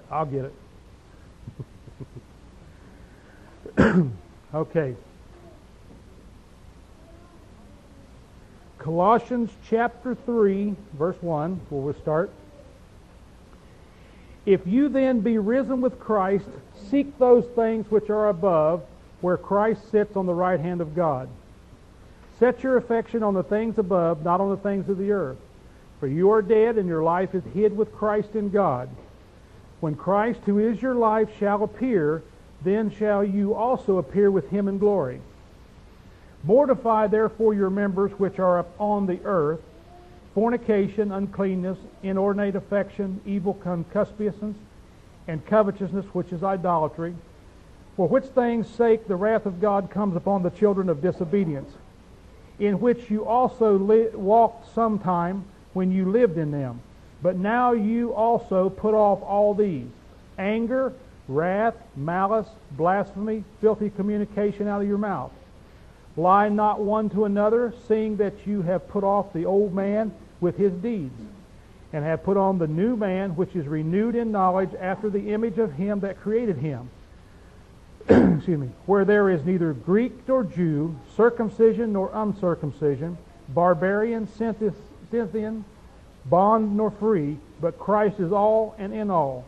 I'll get it. Okay. Colossians chapter 3, verse 1, where we'll start. If you then be risen with Christ, seek those things which are above, where Christ sits on the right hand of God. Set your affection on the things above, not on the things of the earth. For you are dead, and your life is hid with Christ in God. When Christ, who is your life, shall appear, then shall you also appear with him in glory. Mortify therefore your members which are upon the earth, fornication, uncleanness, inordinate affection, evil concupiscence, and covetousness, which is idolatry, for which things' sake the wrath of God comes upon the children of disobedience, in which you also walked sometime when you lived in them. But now you also put off all these: anger, wrath, malice, blasphemy, filthy communication out of your mouth. Lie not one to another, seeing that you have put off the old man with his deeds, and have put on the new man, which is renewed in knowledge after the image of him that created him. Excuse me. Where there is neither Greek nor Jew, circumcision nor uncircumcision, barbarian, Scythian, bond nor free, but Christ is all and in all.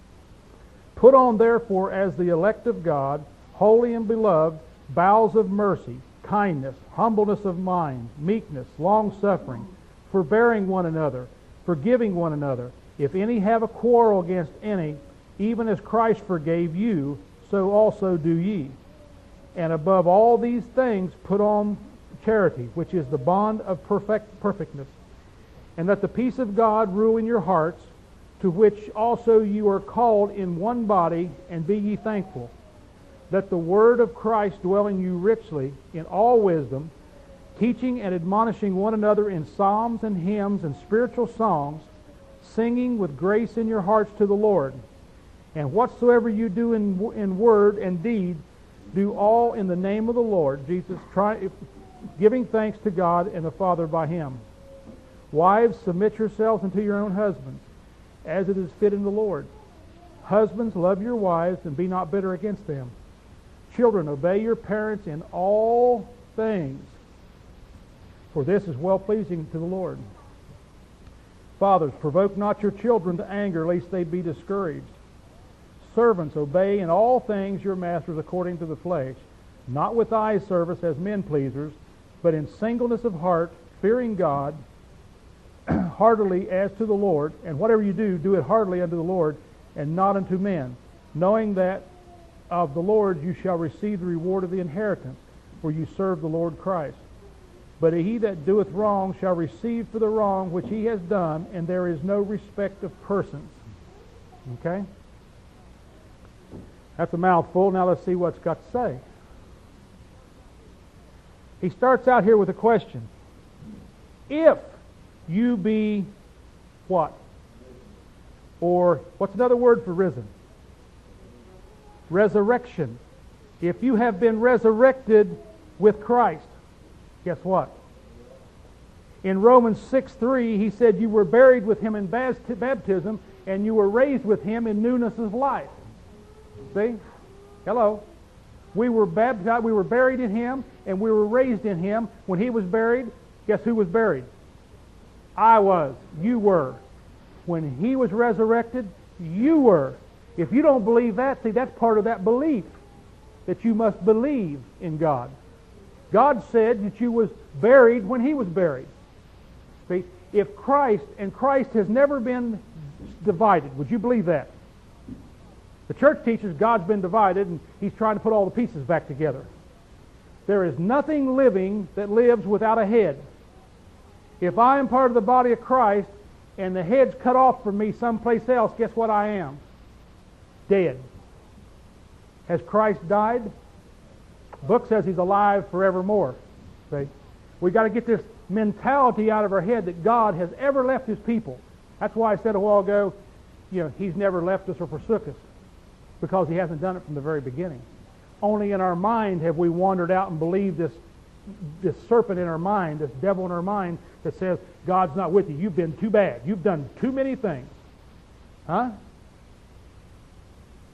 Put on therefore as the elect of God, holy and beloved, bowels of mercy, kindness, humbleness of mind, meekness, long-suffering, forbearing one another, forgiving one another. If any have a quarrel against any, even as Christ forgave you, so also do ye. And above all these things put on charity, which is the bond of perfectness. And let the peace of God rule in your hearts, to which also you are called in one body, and be ye thankful. Let the word of Christ dwell in you richly in all wisdom, teaching and admonishing one another in psalms and hymns and spiritual songs, singing with grace in your hearts to the Lord. And whatsoever you do in word and deed, do all in the name of the Lord Jesus, giving thanks to God and the Father by him. Wives, submit yourselves unto your own husbands, as it is fit in the Lord. Husbands, love your wives, and be not bitter against them. Children, obey your parents in all things, for this is well-pleasing to the Lord. Fathers, provoke not your children to anger, lest they be discouraged. Servants, obey in all things your masters according to the flesh, not with eye service as men pleasers, but in singleness of heart, fearing God, heartily as to the Lord. And whatever you do, do it heartily unto the Lord, and not unto men, knowing that of the Lord you shall receive the reward of the inheritance, for you serve the Lord Christ. But he that doeth wrong shall receive for the wrong which he has done, and there is no respect of persons. Okay? That's a mouthful. Now let's see what it's got to say. He starts out here with a question. If you be what? Or what's another word for risen? Resurrection. If you have been resurrected with Christ, guess what? In Romans 6:3, he said you were buried with him in baptism, and you were raised with him in newness of life. See? Hello. We were baptized, we were buried in him, and we were raised in him. When he was buried, guess who was buried? I was. You were. When he was resurrected, you were. If you don't believe that, see, that's part of that belief, that you must believe in God. God said that you was buried when he was buried. See, if Christ, and Christ has never been divided, would you believe that? The church teaches God's been divided and he's trying to put all the pieces back together. There is nothing living that lives without a head. If I am part of the body of Christ and the head's cut off from me someplace else, guess what I am? Dead. Has Christ died? The book says he's alive forevermore. See? We've got to get this mentality out of our head that God has ever left his people. That's why I said a while ago, he's never left us or forsook us, because he hasn't done it from the very beginning. Only in our mind have we wandered out and believed this serpent in our mind, this devil in our mind that says, God's not with you. You've been too bad. You've done too many things. Huh?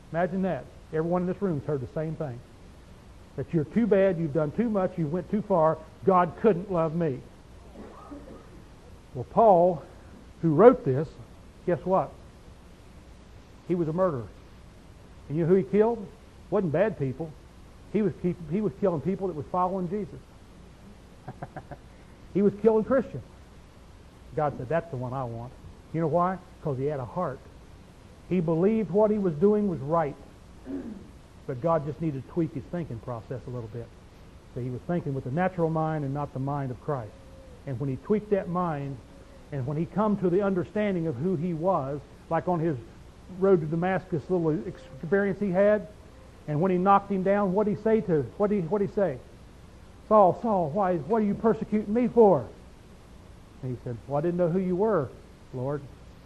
Imagine that. Everyone in this room's heard the same thing. That you're too bad, you've done too much, you went too far, God couldn't love me. Well, Paul, who wrote this, guess what? He was a murderer. And you know who he killed? Wasn't bad people. He was killing people that was following Jesus. He was killing Christians. God said, that's the one I want. You know why? Because he had a heart. He believed what he was doing was right. But God just needed to tweak his thinking process a little bit. So he was thinking with the natural mind and not the mind of Christ. And when he tweaked that mind, and when he come to the understanding of who he was, like on his road to Damascus little experience he had, and when he knocked him down, what did he say? Saul, Saul, what are you persecuting me for? And he said, well, I didn't know who you were, Lord.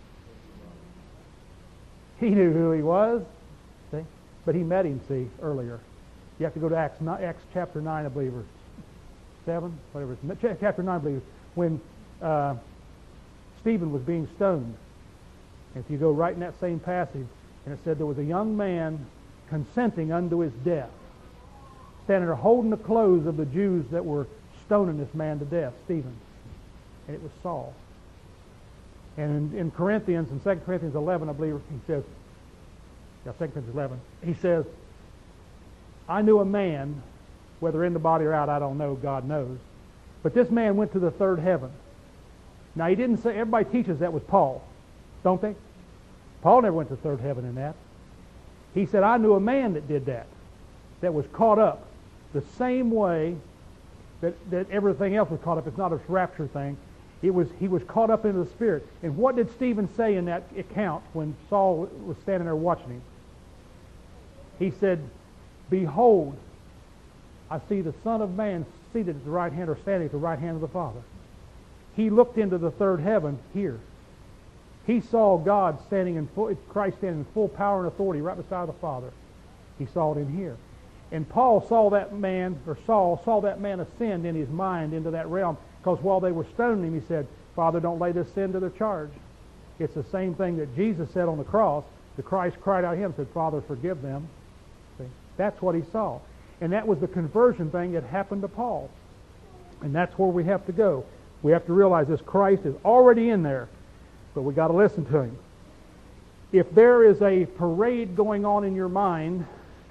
He knew who he was. See? But he met him, earlier. You have to go to Acts chapter 9, I believe, or 7, whatever. Chapter 9, I believe, when Stephen was being stoned. And if you go right in that same passage, and it said there was a young man consenting unto his death, standing there holding the clothes of the Jews that were stoning this man to death, Stephen. And it was Saul. And in Corinthians, in 2 Corinthians 11, I believe, he says, 2 Corinthians 11, he says, I knew a man, whether in the body or out, I don't know, God knows. But this man went to the third heaven. Now, he didn't say, everybody teaches that was Paul, don't they? Paul never went to the third heaven in that. He said, I knew a man that did that was caught up the same way that everything else was caught up. It's not a rapture thing. He was caught up into the Spirit. And what did Stephen say in that account when Saul was standing there watching him? He said, behold, I see the Son of Man seated at the right hand or standing at the right hand of the Father. He looked into the third heaven here. He saw God Christ standing in full power and authority right beside the Father. He saw it in here. And Paul saw that man, or Saul saw that man ascend in his mind into that realm, because while they were stoning him, he said, Father, don't lay this sin to their charge. It's the same thing that Jesus said on the cross. The Christ cried out to him and said, Father, forgive them. See? That's what he saw. And that was the conversion thing that happened to Paul. And that's where we have to go. We have to realize this Christ is already in there, but we got to listen to him. If there is a parade going on in your mind,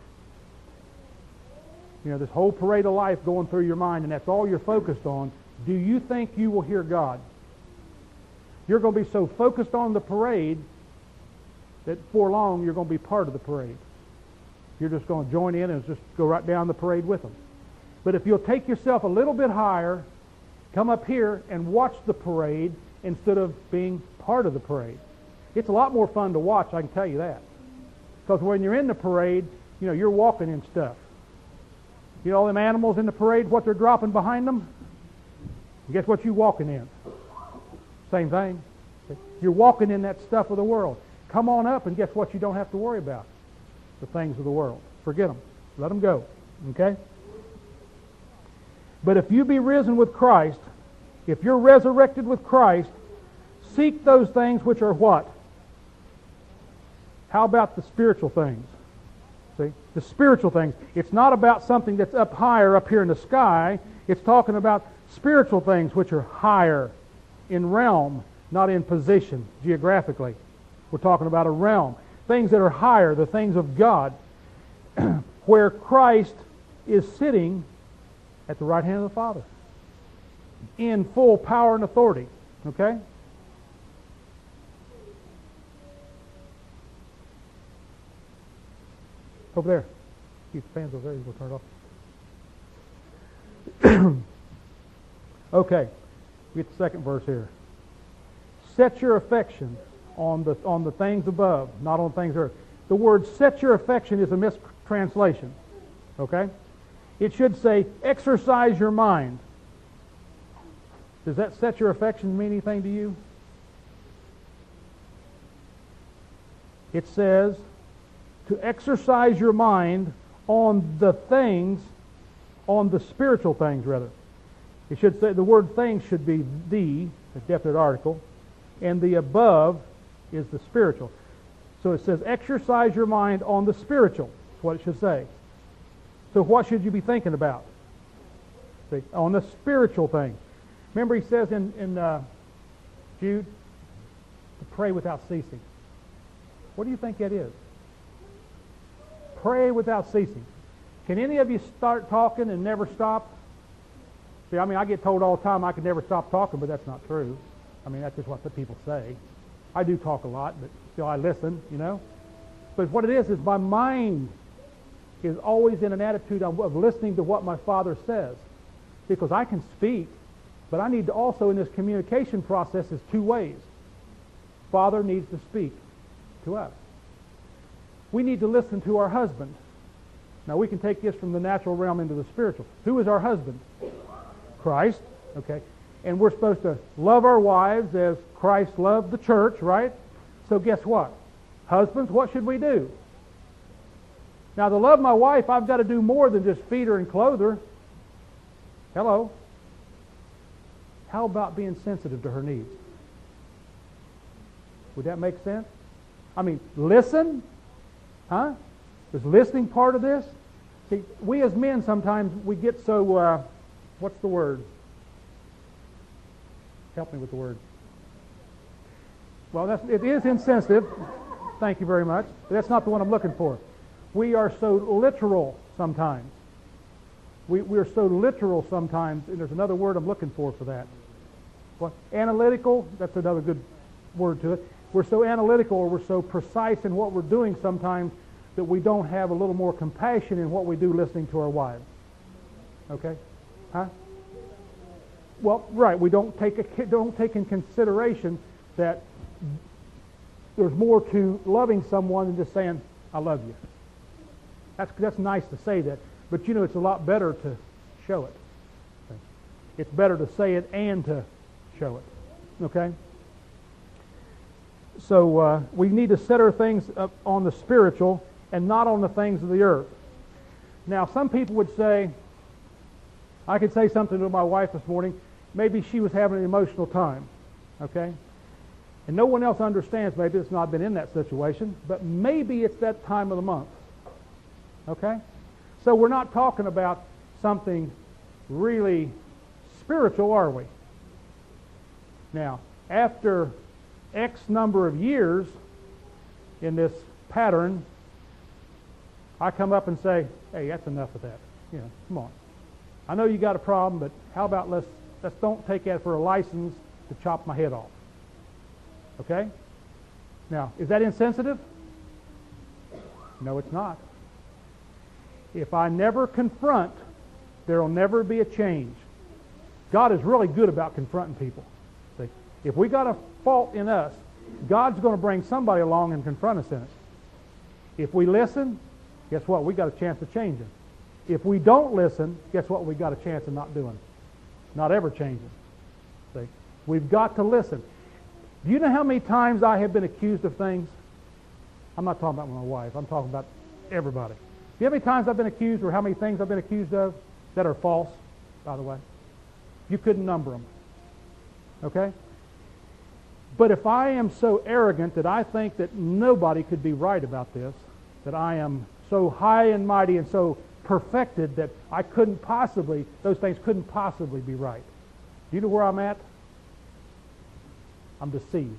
this whole parade of life going through your mind, and that's all you're focused on, do you think you will hear God? You're going to be so focused on the parade that before long you're going to be part of the parade. You're just going to join in and just go right down the parade with them. But if you'll take yourself a little bit higher, come up here and watch the parade instead of being part of the parade. It's a lot more fun to watch, I can tell you that. Because when you're in the parade, you're walking in stuff. You know all them animals in the parade, what they're dropping behind them? And guess what you're walking in? Same thing. You're walking in that stuff of the world. Come on up and guess what you don't have to worry about? The things of the world. Forget them. Let them go. Okay? But if you be risen with Christ, if you're resurrected with Christ, seek those things which are what? How about the spiritual things? See? The spiritual things. It's not about something that's up higher up here in the sky. It's talking about spiritual things which are higher in realm, not in position geographically. We're talking about a realm. Things that are higher, the things of God, where Christ is sitting at the right hand of the Father in full power and authority. Okay? Over there. Keep the fans over there. We'll turn it off. Okay. Get the second verse here. Set your affection on the things above, not on things earth. The word set your affection is a mistranslation. Okay? It should say exercise your mind. Does that set your affection mean anything to you? It says to exercise your mind on the things, on the spiritual things rather. It should say, the word things should be the definite article, and the above is the spiritual. So it says, exercise your mind on the spiritual. That's what it should say. So what should you be thinking about? See, on the spiritual thing. Remember he says in Jude to pray without ceasing. What do you think that is? Pray without ceasing. Can any of you start talking and never stop? See, I mean, I get told all the time I can never stop talking, but that's not true. I mean, that's just what the people say. I do talk a lot, but still I listen, you know. But what it is my mind is always in an attitude of listening to what my Father says. Because I can speak, but I need to also, in this communication process, is two ways. Father needs to speak to us. We need to listen to our husband. Now we can take this from the natural realm into the spiritual. Who is our husband? Christ. Okay. And we're supposed to love our wives as Christ loved the church, right? So guess what? Husbands, what should we do? Now to love my wife, I've got to do more than just feed her and clothe her. Hello? How about being sensitive to her needs? Would that make sense? I mean, listen? Huh? Is listening part of this? See, we as men sometimes, we get so, what's the word? Help me with the word. Well, it is insensitive. Thank you very much. But that's not the one I'm looking for. We are so literal sometimes. We're so literal sometimes, and there's another word I'm looking for that. What? Analytical, that's another good word to it. We're so analytical, or we're so precise in what we're doing sometimes that we don't have a little more compassion in what we do listening to our wives. Okay? Huh? Well, right, we don't take in consideration that there's more to loving someone than just saying, I love you. That's nice to say that, but you know it's a lot better to show it. Okay? It's better to say it and to show it. Okay? So we need to set our things up on the spiritual and not on the things of the earth. Now, some people would say, I could say something to my wife this morning, maybe she was having an emotional time, okay? And no one else understands, maybe it's not been in that situation, but maybe it's that time of the month, okay? So we're not talking about something really spiritual, are we? Now, after X number of years in this pattern, I come up and say, hey, that's enough of that. You know, come on. I know you got a problem, but how about let's don't take that for a license to chop my head off. Okay? Now, is that insensitive? No, it's not. If I never confront, there will never be a change. God is really good about confronting people. See? If we got a fault in us, God's going to bring somebody along and confront us in it. If we listen, guess what? We got a chance of changing. If we don't listen, guess what? We got a chance of not doing? Not ever changing. See? We've got to listen. Do you know how many times I have been accused of things? I'm not talking about my wife. I'm talking about everybody. Do you know how many times I've been accused, or how many things I've been accused of that are false, by the way? You couldn't number them. Okay? But if I am so arrogant that I think that nobody could be right about this, that I am so high and mighty and so perfected that those things couldn't possibly be right. Do you know where I'm at? I'm deceived.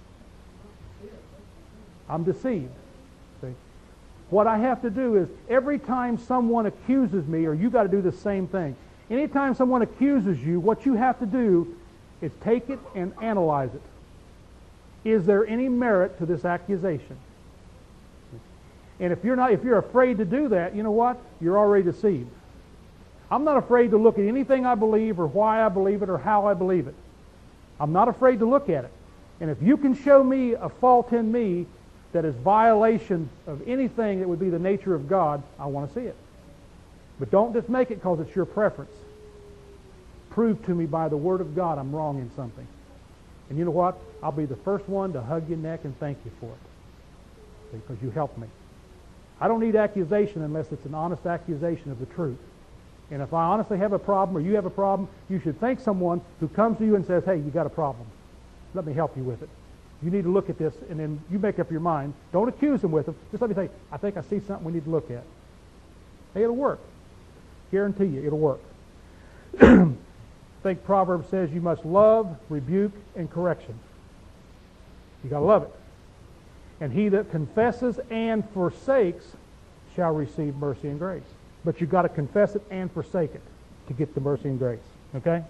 I'm deceived. See? What I have to do is, every time someone accuses me, or you got to do the same thing. Anytime someone accuses you, what you have to do is take it and analyze it. Is there any merit to this accusation? And if you're afraid to do that, you know what? You're already deceived. I'm not afraid to look at anything I believe, or why I believe it, or how I believe it. I'm not afraid to look at it. And if you can show me a fault in me that is violation of anything that would be the nature of God, I want to see it. But don't just make it because it's your preference. Prove to me by the Word of God I'm wrong in something. And you know what? I'll be the first one to hug your neck and thank you for it, because you helped me. I don't need accusation unless it's an honest accusation of the truth. And if I honestly have a problem, or you have a problem, you should thank someone who comes to you and says, hey, you got a problem. Let me help you with it. You need to look at this, and then you make up your mind. Don't accuse them with them. Just let me say, I think I see something we need to look at. Hey, it'll work. Guarantee you, it'll work. I think Proverbs says you must love, rebuke, and correction. You got to love it. And he that confesses and forsakes shall receive mercy and grace. But you've got to confess it and forsake it to get the mercy and grace. Okay?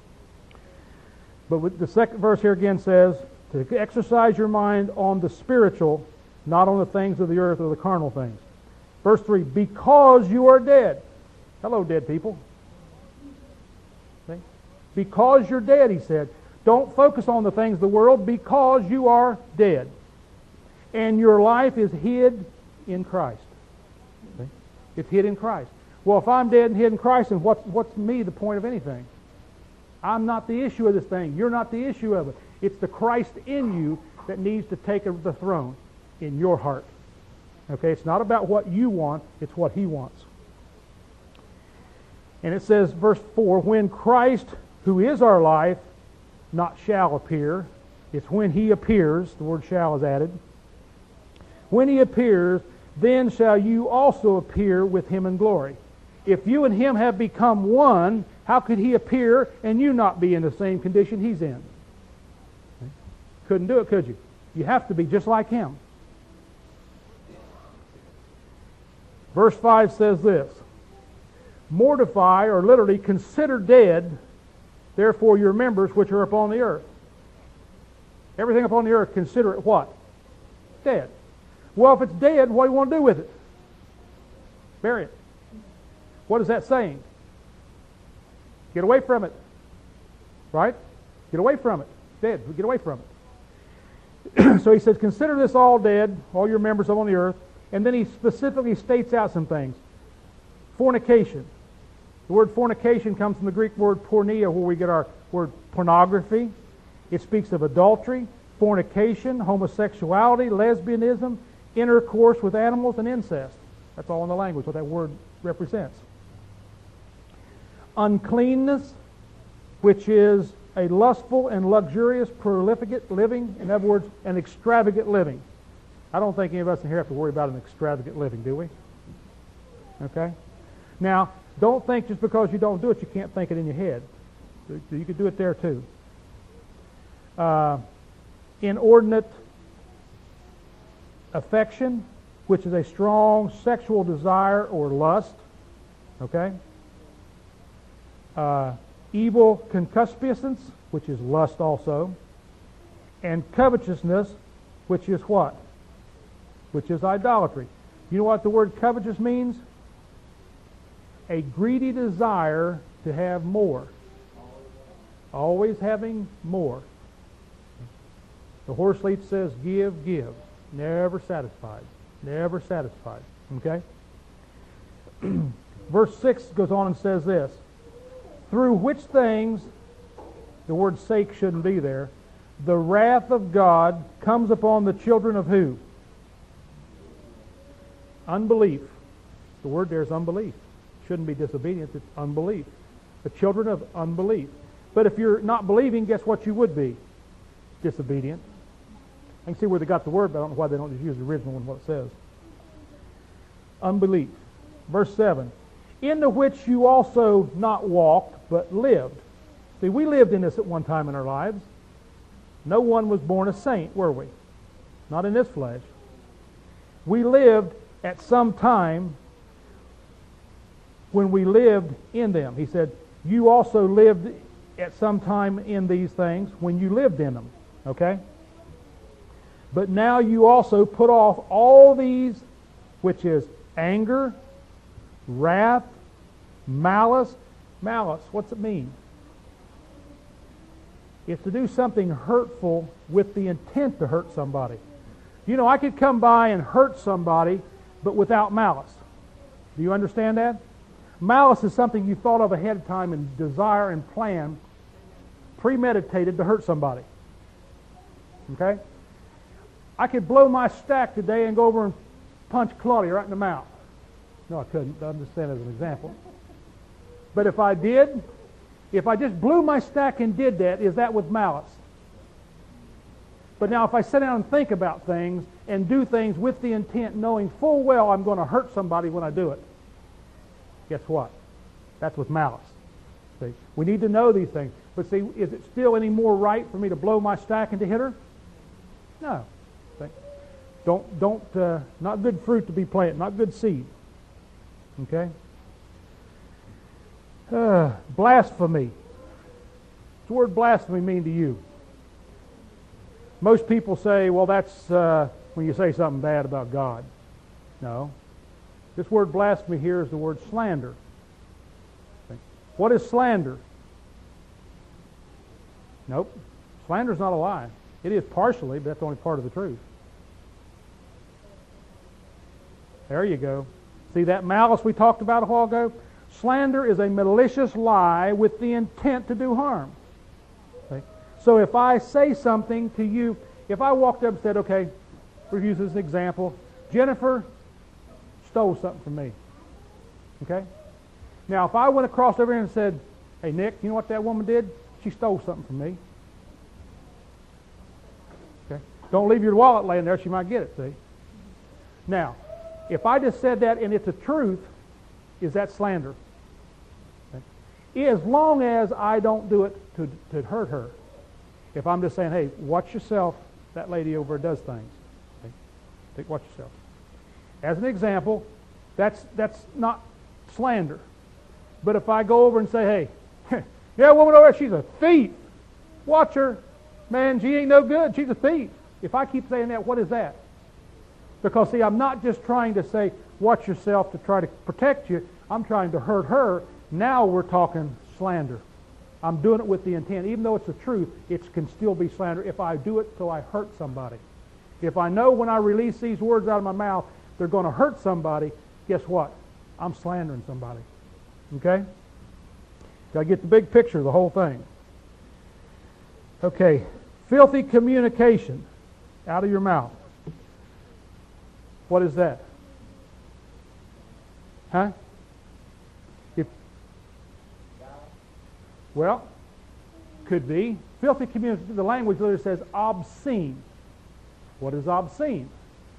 But with the second verse here again says, to exercise your mind on the spiritual, not on the things of the earth or the carnal things. Verse 3, because you are dead. Hello, dead people. See? Because you're dead, he said. Don't focus on the things of the world because you are dead. And your life is hid in Christ. See? It's hid in Christ. Well, if I'm dead and hid in Christ, then what's me the point of anything? I'm not the issue of this thing. You're not the issue of it. It's the Christ in you that needs to take the throne in your heart. Okay, it's not about what you want, it's what he wants. And it says, verse 4, when Christ, who is our life, not shall appear, it's when he appears, the word shall is added. When he appears, then shall you also appear with him in glory. If you and him have become one, how could he appear and you not be in the same condition he's in? Couldn't do it, could you? You have to be just like him. Verse 5 says this, mortify, or literally consider dead, therefore your members which are upon the earth. Everything upon the earth, consider it what? Dead. Well, if it's dead, what do you want to do with it? Bury it. What is that saying? Get away from it. Right? Get away from it. Dead. Get away from it. So he says, consider this all dead, all your members on the earth. And then he specifically states out some things. Fornication. The word fornication comes from the Greek word porneia, where we get our word pornography. It speaks of adultery, fornication, homosexuality, lesbianism, intercourse with animals, and incest. That's all in the language, what that word represents. Uncleanness, which is a lustful and luxurious, prolific living. In other words, an extravagant living. I don't think any of us in here have to worry about an extravagant living, do we? Okay? Now, don't think just because you don't do it, you can't think it in your head. You could do it there too. Inordinate affection, which is a strong sexual desire or lust. Okay? Evil concupiscence, which is lust also. And covetousness, which is what? Which is idolatry. You know what the word covetous means? A greedy desire to have more. Always having more. The horse leaf says, give, give. Never satisfied. Never satisfied. Okay? Verse 6 goes on and says this. Through which things, the word sake shouldn't be there, the wrath of God comes upon the children of who? Unbelief. The word there is unbelief. Shouldn't be disobedience, it's unbelief. The children of unbelief. But if you're not believing, guess what you would be? Disobedient. I can see where they got the word, but I don't know why they don't just use the original one, what it says. Unbelief. Verse 7. Into which you also not walked, but lived. See, we lived in this at one time in our lives. No one was born a saint, were we? Not in this flesh. We lived at some time when we lived in them. He said, you also lived at some time in these things when you lived in them. Okay? But now you also put off all these, which is anger, wrath, malice. Malice, what's it mean? It's to do something hurtful with the intent to hurt somebody. You know, I could come by and hurt somebody, but without malice. Do you understand that? Malice is something you thought of ahead of time and desire and plan, premeditated to hurt somebody. Okay? I could blow my stack today and go over and punch Claudia right in the mouth. No, I couldn't. I'm just saying as an example. But if I did, if I just blew my stack and did that, is that with malice? But now if I sit down and think about things and do things with the intent, knowing full well I'm going to hurt somebody when I do it, guess what? That's with malice. See? We need to know these things. But see, is it still any more right for me to blow my stack and to hit her? No. See? Not good fruit to be planted, not good seed. Okay? Blasphemy. What's the word blasphemy mean to you? Most people say, well, that's when you say something bad about God. No. This word blasphemy here is the word slander. Okay. What is slander? Nope. Slander is not a lie. It is partially, but that's only part of the truth. There you go. See that malice we talked about a while ago? Slander is a malicious lie with the intent to do harm. Okay? So if I say something to you, if I walked up and said, okay, we'll use this as an example, Jennifer stole something from me. Okay? Now if I went across over here and said, hey Nick, you know what that woman did? She stole something from me. Okay? Don't leave your wallet laying there, she might get it, see? Now, if I just said that and it's a truth, is that slander? Okay. As long as I don't do it to hurt her. If I'm just saying, hey, watch yourself, that lady over there does things. Okay. Watch yourself. As an example, that's not slander. But if I go over and say, hey, yeah, woman over there, she's a thief. Watch her. Man, she ain't no good. She's a thief. If I keep saying that, what is that? Because, see, I'm not just trying to say, watch yourself to try to protect you. I'm trying to hurt her. Now we're talking slander. I'm doing it with the intent. Even though it's the truth, it can still be slander if I do it so I hurt somebody. If I know when I release these words out of my mouth, they're going to hurt somebody, guess what? I'm slandering somebody. Okay? Got to get the big picture of the whole thing. Okay. Filthy communication out of your mouth. What is that? Huh? Well, could be. Filthy communication, the language literally says obscene. What is obscene?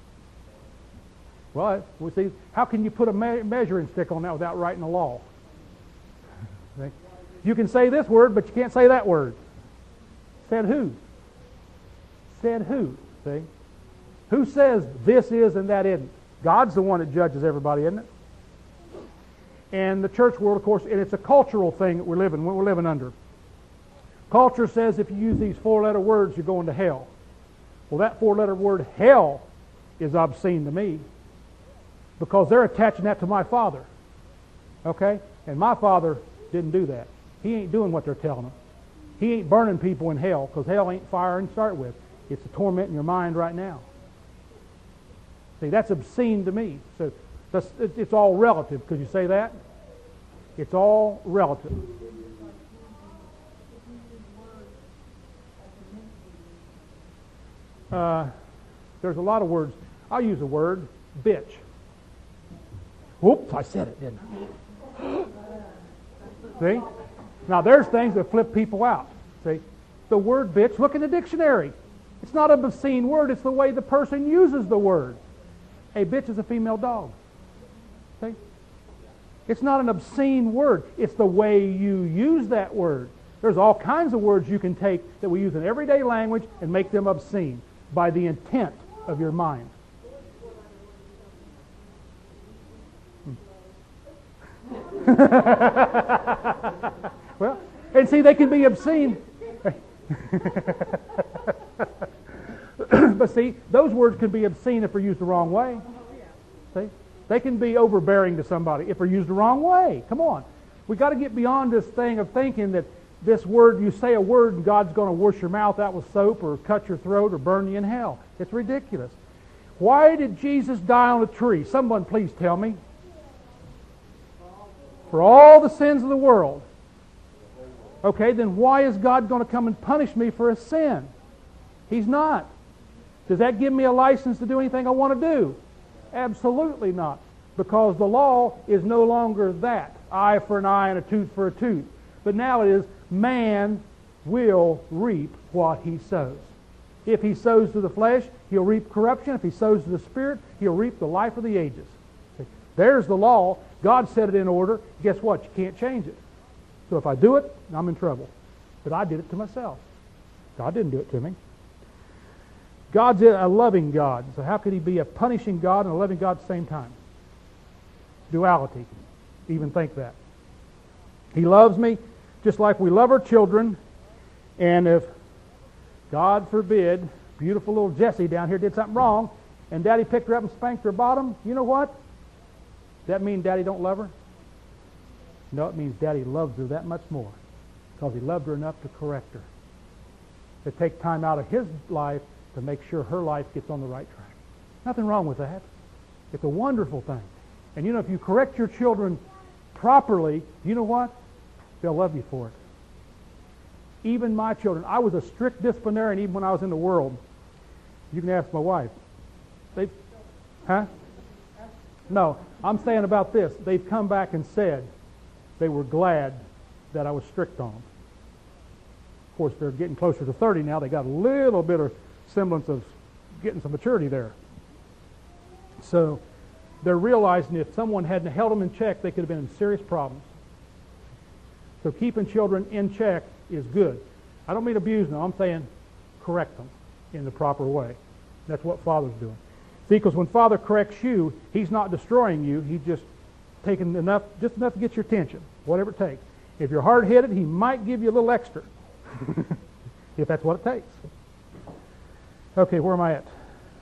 Well, we see, how can you put a measuring stick on that without writing a law? See? You can say this word, but you can't say that word. Said who? Said who? See? Who says this is and that isn't? God's the one that judges everybody, isn't it? And the church world, of course, and it's a cultural thing that we're living under. Culture says if you use these four-letter words, you're going to hell. Well, that four-letter word, hell, is obscene to me because they're attaching that to my father. Okay? And my father didn't do that. He ain't doing what they're telling him. He ain't burning people in hell because hell ain't fire to start with. It's a torment in your mind right now. See, that's obscene to me. So it's all relative. Could you say that? It's all relative. There's a lot of words. I'll use a word, bitch. Whoops, I said it, didn't I? See? Now there's things that flip people out. See? The word bitch, look in the dictionary. It's not an obscene word, it's the way the person uses the word. A bitch is a female dog. See? It's not an obscene word. It's the way you use that word. There's all kinds of words you can take that we use in everyday language and make them obscene by the intent of your mind. Well, and see, they can be obscene. But see, those words can be obscene if they're used the wrong way. See? They can be overbearing to somebody if they're used the wrong way. Come on. We've got to get beyond this thing of thinking that this word, you say a word and God's going to wash your mouth out with soap or cut your throat or burn you in hell. It's ridiculous. Why did Jesus die on a tree? Someone please tell me. For all the sins of the world. Okay, then why is God going to come and punish me for a sin? He's not. Does that give me a license to do anything I want to do? Absolutely not. Because the law is no longer that. Eye for an eye and a tooth for a tooth. But now it is man will reap what he sows. If he sows to the flesh, he'll reap corruption. If he sows to the Spirit, he'll reap the life of the ages. See, there's the law. God set it in order. Guess what? You can't change it. So if I do it, I'm in trouble. But I did it to myself. God didn't do it to me. God's a loving God. So how could he be a punishing God and a loving God at the same time? Duality. Even think that. He loves me just like we love our children. And if, God forbid, beautiful little Jessie down here did something wrong, and Daddy picked her up and spanked her bottom, you know what? Does that mean Daddy don't love her? No, it means Daddy loves her that much more, because he loved her enough to correct her, to take time out of his life to make sure her life gets on the right track. Nothing wrong with that. It's a wonderful thing. And you know, if you correct your children properly, you know what? They'll love you for it. Even my children, I was a strict disciplinarian even when I was in the world. You can ask my wife. No, I'm saying about this. They've come back and said they were glad that I was strict on them. Of course, they're getting closer to 30 now. They got a little bit of semblance of getting some maturity there. So they're realizing if someone hadn't held them in check, they could have been in serious problems. So keeping children in check is good. I don't mean abuse them. I'm saying correct them in the proper way. That's what Father's doing. See, because when Father corrects you, he's not destroying you. He's just taking enough to get your attention, whatever it takes. If you're hard-headed, he might give you a little extra, if that's what it takes. Okay, where am I at?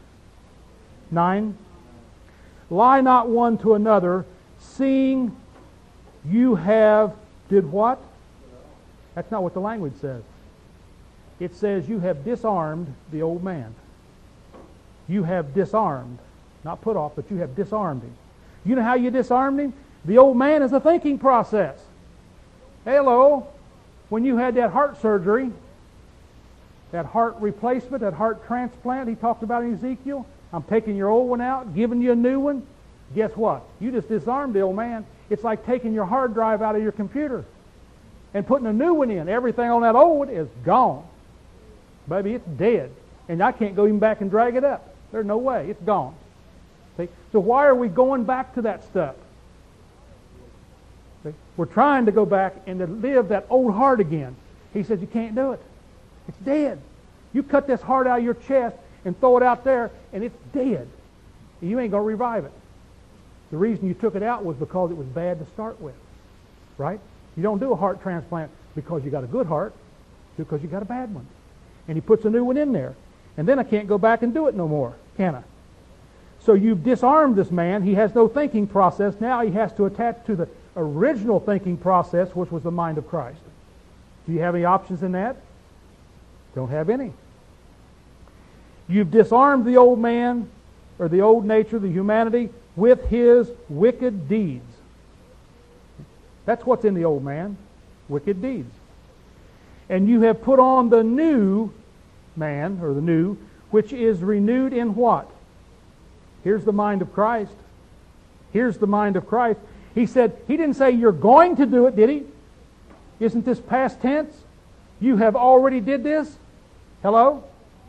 9. Lie not one to another, seeing you have did what? That's not what the language says. It says you have disarmed the old man. You have disarmed. Not put off, but you have disarmed him. You know how you disarmed him? The old man is a thinking process. Hello. When you had that heart surgery, that heart replacement, that heart transplant he talked about in Ezekiel, I'm taking your old one out, giving you a new one. Guess what? You just disarmed the old man. It's like taking your hard drive out of your computer and putting a new one in. Everything on that old one is gone. Baby, it's dead. And I can't go even back and drag it up. There's no way. It's gone. See? So why are we going back to that stuff? See? We're trying to go back and to live that old heart again. He says you can't do it. It's dead. You cut this heart out of your chest and throw it out there, and it's dead. And you ain't going to revive it. The reason you took it out was because it was bad to start with. Right? You don't do a heart transplant because you got a good heart. You do because you got a bad one. And he puts a new one in there. And then I can't go back and do it no more, can I? So you've disarmed this man. He has no thinking process. Now he has to attach to the original thinking process, which was the mind of Christ. Do you have any options in that? Don't have any. You've disarmed the old man, or the old nature, the humanity, with his wicked deeds. That's what's in the old man, wicked deeds. And you have put on the new man, or the new, which is renewed in what? Here's the mind of Christ. Here's the mind of Christ. He said, he didn't say you're going to do it, did he? Isn't this past tense? You have already did this? Hello?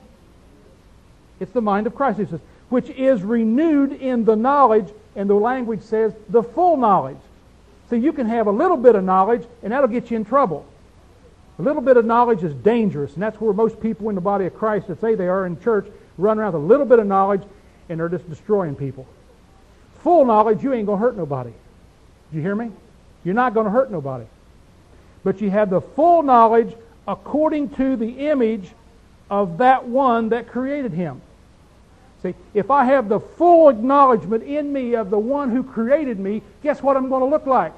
It's the mind of Christ. He says, which is renewed in the knowledge, and the language says the full knowledge. So you can have a little bit of knowledge, and that'll get you in trouble. A little bit of knowledge is dangerous, and that's where most people in the body of Christ that say they are in church run around with a little bit of knowledge, and they're just destroying people. Full knowledge, you ain't going to hurt nobody. Did you hear me? You're not going to hurt nobody. But you have the full knowledge according to the image of that one that created him. See, if I have the full acknowledgement in me of the one who created me, guess what I'm going to look like?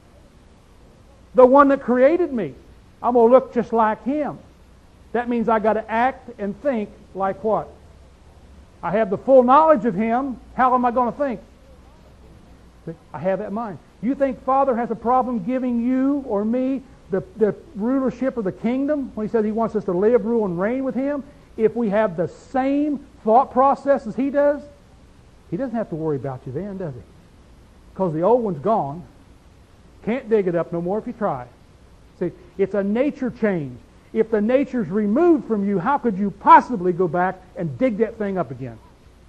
The one that created me. I'm going to look just like him. That means I got to act and think like what? I have the full knowledge of him. How am I going to think? See, I have that mind. You think Father has a problem giving you or me the rulership of the kingdom when he says he wants us to live, rule, and reign with him? If we have the same thought process as he does, he doesn't have to worry about you then, does he? Because the old one's gone. Can't dig it up no more if you try. See, it's a nature change. If the nature's removed from you, how could you possibly go back and dig that thing up again?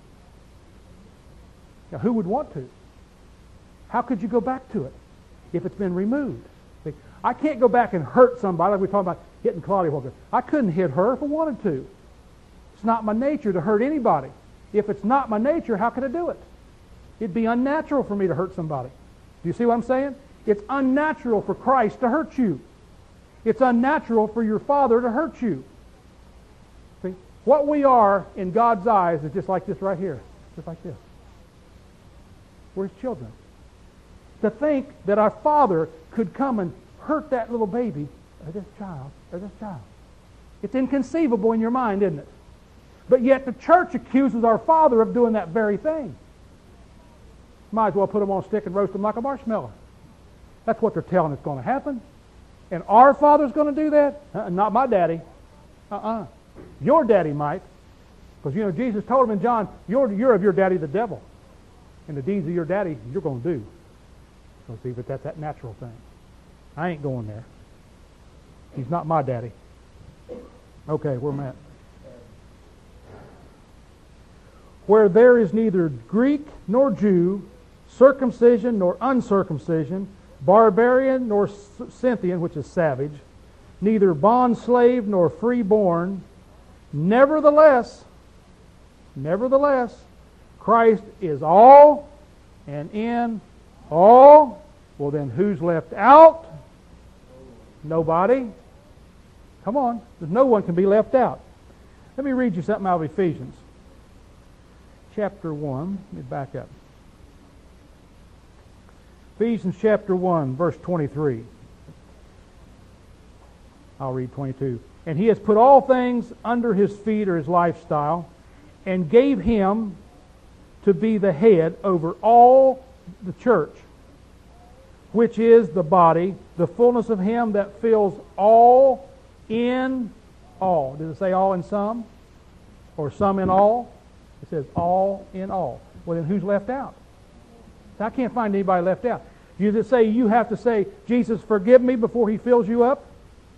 Now, who would want to? How could you go back to it if it's been removed? See, I can't go back and hurt somebody like we're talking about hitting Claudia Walker. I couldn't hit her if I wanted to. It's not my nature to hurt anybody. If it's not my nature, how could I do it? It'd be unnatural for me to hurt somebody. Do you see what I'm saying? It's unnatural for Christ to hurt you. It's unnatural for your Father to hurt you. See, what we are in God's eyes is just like this right here. Just like this. We're His children. To think that our Father could come and hurt that little baby or this child. It's inconceivable in your mind, isn't it? But yet the church accuses our Father of doing that very thing. Might as well put them on a stick and roast them like a marshmallow. That's what they're telling us going to happen. And our Father's going to do that? Not my daddy. Your daddy might. Because, Jesus told him in John, you're of your daddy the devil. And the deeds of your daddy you're going to do. So see, but that's that natural thing. I ain't going there. He's not my daddy. Okay, where am I at? Where there is neither Greek nor Jew, circumcision nor uncircumcision, barbarian nor Scythian, which is savage, neither bondslave nor freeborn, nevertheless, Christ is all and in all. Well, then who's left out? Nobody. Come on. No one can be left out. Let me read you something out of Ephesians. Chapter 1. Let me back up. Ephesians chapter 1, verse 23. I'll read 22. And He has put all things under His feet, or His lifestyle, and gave Him to be the head over all the church, which is the body, the fullness of Him that fills all in all. Does it say all in some? Or some in all? It says all in all. Well, then who's left out? So I can't find anybody left out. You just say you have to say, Jesus, forgive me before He fills you up?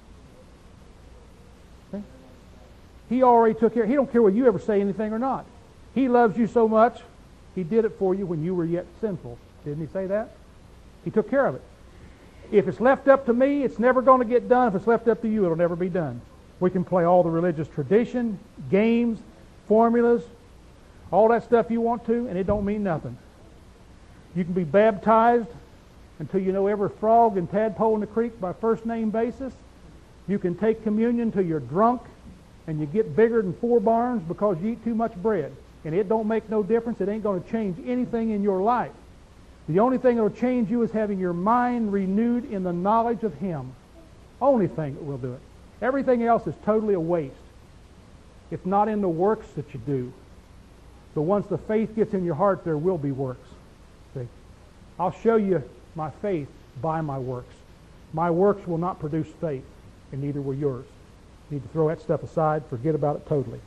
Okay? He already took care. He don't care whether you ever say anything or not. He loves you so much, He did it for you when you were yet sinful. Didn't He say that? He took care of it. If it's left up to me, it's never going to get done. If it's left up to you, it'll never be done. We can play all the religious tradition, games, formulas, all that stuff you want to, and it don't mean nothing. You can be baptized until you know every frog and tadpole in the creek by first name basis. You can take communion till you're drunk and you get bigger than 4 barns because you eat too much bread. And it don't make no difference. It ain't going to change anything in your life. The only thing that will change you is having your mind renewed in the knowledge of Him. Only thing that will do it. Everything else is totally a waste. It's not in the works that you do. But once the faith gets in your heart, there will be works. See? I'll show you my faith by my works. My works will not produce faith, and neither will yours. You need to throw that stuff aside, forget about it totally.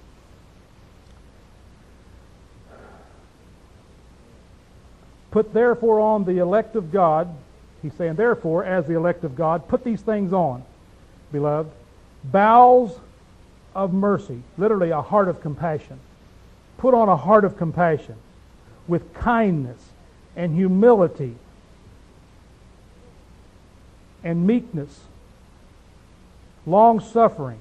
Put therefore on the elect of God, he's saying, therefore, as the elect of God, put these things on, beloved. Bowels of mercy, literally a heart of compassion. Put on a heart of compassion with kindness and humility and meekness, long-suffering.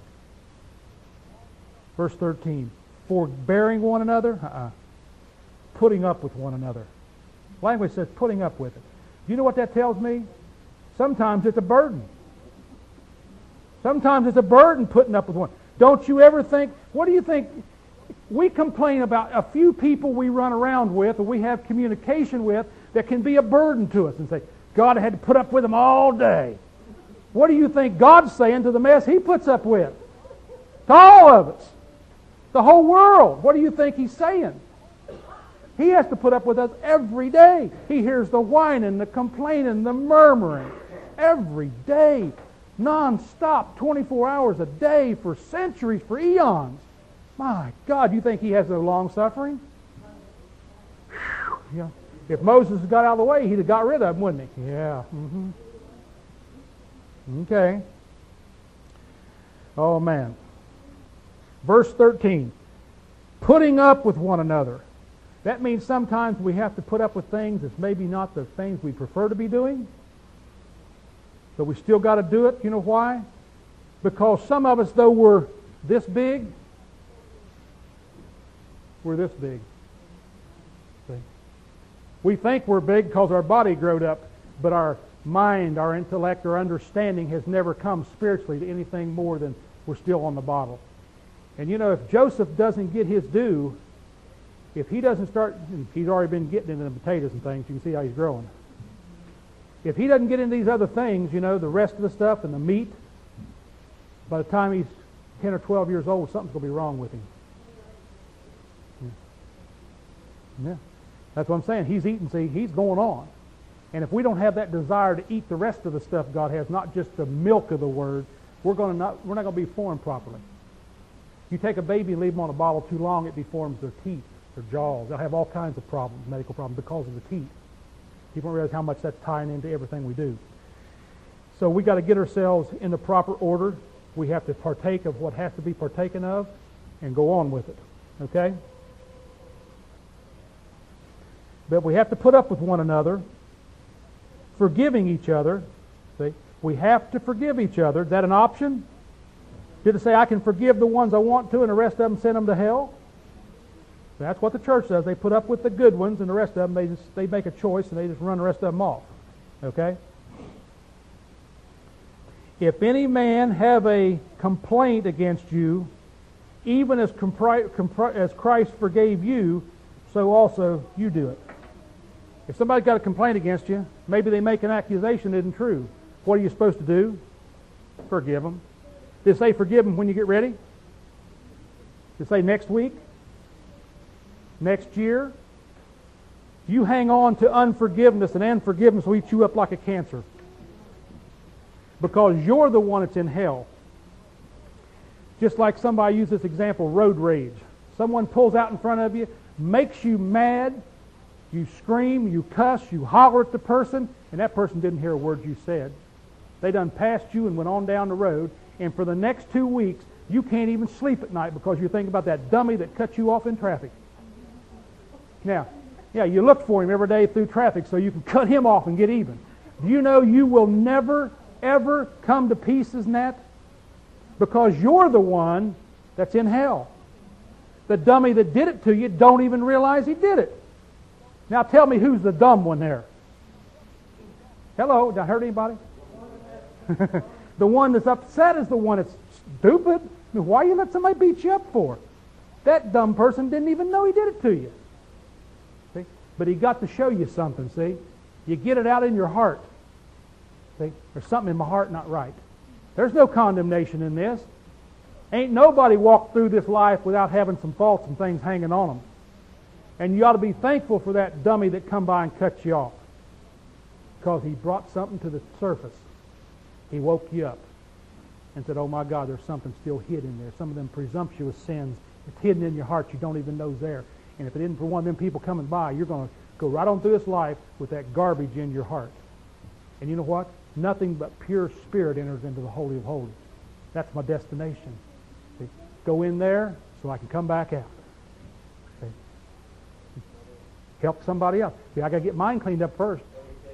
Verse 13, forbearing one another, putting up with one another. Language says putting up with it. Do you know what that tells me? Sometimes it's a burden. Sometimes it's a burden putting up with one. Don't you ever think, what do you think? We complain about a few people we run around with or we have communication with that can be a burden to us and say, God, I had to put up with them all day. What do you think God's saying to the mess He puts up with? To all of us. The whole world. What do you think He's saying? He has to put up with us every day. He hears the whining, the complaining, the murmuring. Every day. Non-stop, 24 hours a day for centuries, for eons. My God, you think He has no long-suffering? Yeah. If Moses got out of the way, he'd have got rid of them, wouldn't he? Yeah. Okay. Oh, man. Verse 13. Putting up with one another. That means sometimes we have to put up with things that's maybe not the things we prefer to be doing. But we still got to do it. You know why? Because some of us, though we're this big, we're this big. See? We think we're big because our body growed up, but our mind, our intellect, our understanding has never come spiritually to anything more than we're still on the bottle. And you know, if Joseph doesn't get his due, if he doesn't start, he's already been getting into the potatoes and things, you can see how he's growing. If he doesn't get into these other things, you know, the rest of the stuff and the meat, by the time he's 10 or 12 years old, something's going to be wrong with him. Yeah. That's what I'm saying. He's eating, see, he's going on. And if we don't have that desire to eat the rest of the stuff God has, not just the milk of the Word, we're not going to be formed properly. You take a baby and leave them on a bottle too long, it deforms their teeth, their jaws. They'll have all kinds of problems, medical problems, because of the teeth. People don't realize how much that's tying into everything we do. So we got to get ourselves in the proper order. We have to partake of what has to be partaken of and go on with it. Okay? But we have to put up with one another, forgiving each other. See? We have to forgive each other. Is that an option? Did it say I can forgive the ones I want to and the rest of them send them to hell? That's what the church does. They put up with the good ones and the rest of them, they make a choice and they just run the rest of them off. Okay? If any man have a complaint against you, even as Christ forgave you, so also you do it. If somebody's got a complaint against you, maybe they make an accusation that isn't true. What are you supposed to do? Forgive them. Did it say forgive them when you get ready? Did it say next week? Next year? You hang on to unforgiveness, and unforgiveness will eat you up like a cancer. Because you're the one that's in hell. Just like somebody used this example, road rage. Someone pulls out in front of you, makes you mad, you scream, you cuss, you holler at the person, and that person didn't hear a word you said. They done passed you and went on down the road, and for the next 2 weeks, you can't even sleep at night because you're thinking about that dummy that cut you off in traffic. Now, yeah, you look for him every day through traffic so you can cut him off and get even. Do you know you will never, ever come to pieces in that? Because you're the one that's in hell. The dummy that did it to you don't even realize he did it. Now tell me who's the dumb one there. Hello, did I hurt anybody? The one that's upset is the one that's stupid. I mean, why you let somebody beat you up for? That dumb person didn't even know he did it to you. See? But he got to show you something, see? You get it out in your heart. See? There's something in my heart not right. There's no condemnation in this. Ain't nobody walked through this life without having some faults and things hanging on them. And you ought to be thankful for that dummy that come by and cut you off. Because he brought something to the surface. He woke you up and said, oh my God, there's something still hidden there. Some of them presumptuous sins. It's hidden in your heart. You don't even know is there. And if it isn't for one of them people coming by, you're going to go right on through this life with that garbage in your heart. And you know what? Nothing but pure spirit enters into the Holy of Holies. That's my destination. See? Go in there so I can come back out. See? Help somebody else. See, I got to get mine cleaned up first.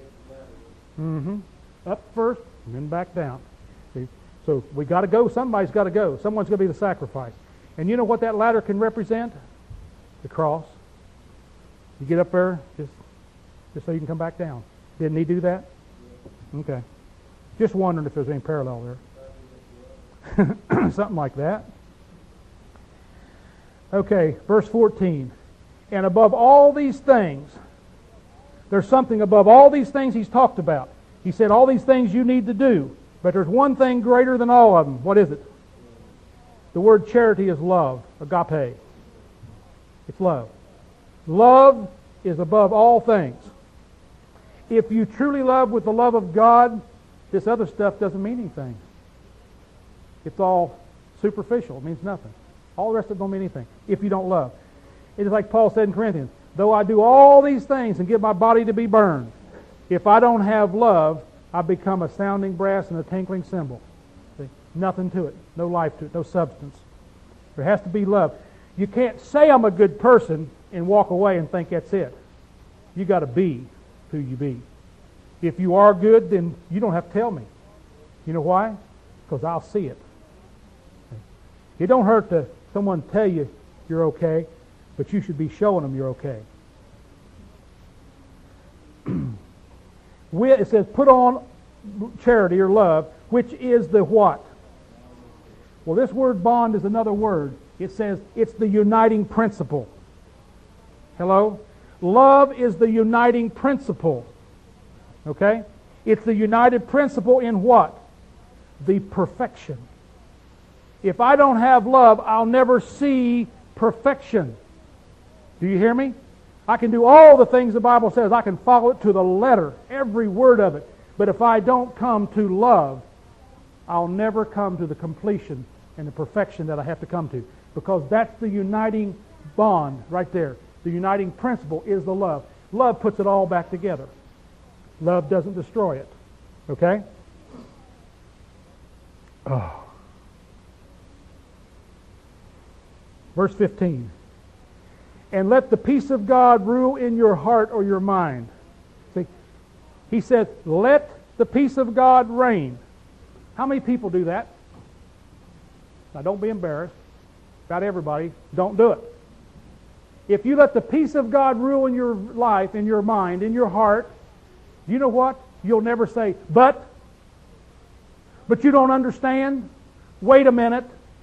Up first and then back down. See? So we got to go. Somebody's got to go. Someone's going to be the sacrifice. And you know what that ladder can represent? The cross. You get up there just so you can come back down. Didn't he do that? Okay. Just wondering if there's any parallel there. Something like that. Okay, verse 14. And above all these things, there's something above all these things he's talked about. He said all these things you need to do, but there's one thing greater than all of them. What is it? The word charity is love, agape. It's love. Love is above all things. If you truly love with the love of God, this other stuff doesn't mean anything. It's all superficial. It means nothing. All the rest of it don't mean anything if you don't love. It is like Paul said in Corinthians, though I do all these things and give my body to be burned, if I don't have love, I become a sounding brass and a tinkling cymbal. See? Nothing to it. No life to it. No substance. There has to be love. You can't say I'm a good person and walk away and think that's it. You got to be who you be. If you are good, then you don't have to tell me. You know why? Because I'll see it. It don't hurt to someone tell you you're okay, but you should be showing them you're okay. It says, put on charity or love, which is the what? Well, this word bond is another word. It says it's the uniting principle. Hello? Love is the uniting principle. Okay? It's the united principle in what? The perfection. If I don't have love, I'll never see perfection. Do you hear me? I can do all the things the Bible says. I can follow it to the letter, every word of it. But if I don't come to love, I'll never come to the completion and the perfection that I have to come to. Because that's the uniting bond right there. The uniting principle is the love. Love puts it all back together. Love doesn't destroy it. Okay? Oh. Verse 15. And let the peace of God rule in your heart or your mind. See, he says, let the peace of God reign. How many people do that? Now don't be embarrassed. About everybody, don't do it. If you let the peace of God rule in your life, in your mind, in your heart, you know what? You'll never say, but you don't understand? Wait a minute.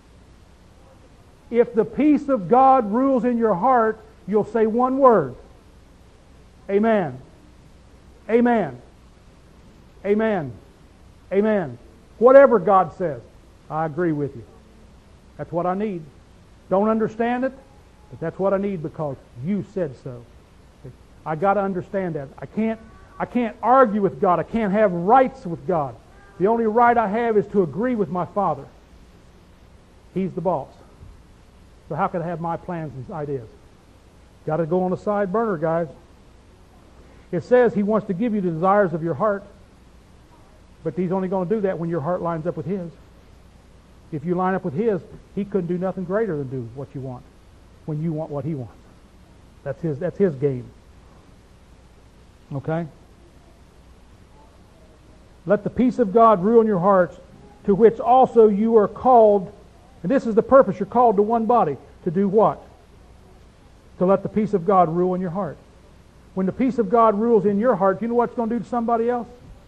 If the peace of God rules in your heart, you'll say one word. Amen. Amen. Amen. Amen. Whatever God says, I agree with you. That's what I need. Don't understand it, but that's what I need because you said so. I got to understand that. I can't argue with God. I can't have rights with God. The only right I have is to agree with my Father. He's the boss. So how can I have my plans and ideas? Got to go on the side burner, guys. It says He wants to give you the desires of your heart, but He's only going to do that when your heart lines up with His. If you line up with His, He couldn't do nothing greater than do what you want when you want what He wants. That's His game. Okay? Let the peace of God rule in your hearts, to which also you are called. And this is the purpose. You're called to one body. To do what? To let the peace of God rule in your heart. When the peace of God rules in your heart, you know what it's going to do to somebody else?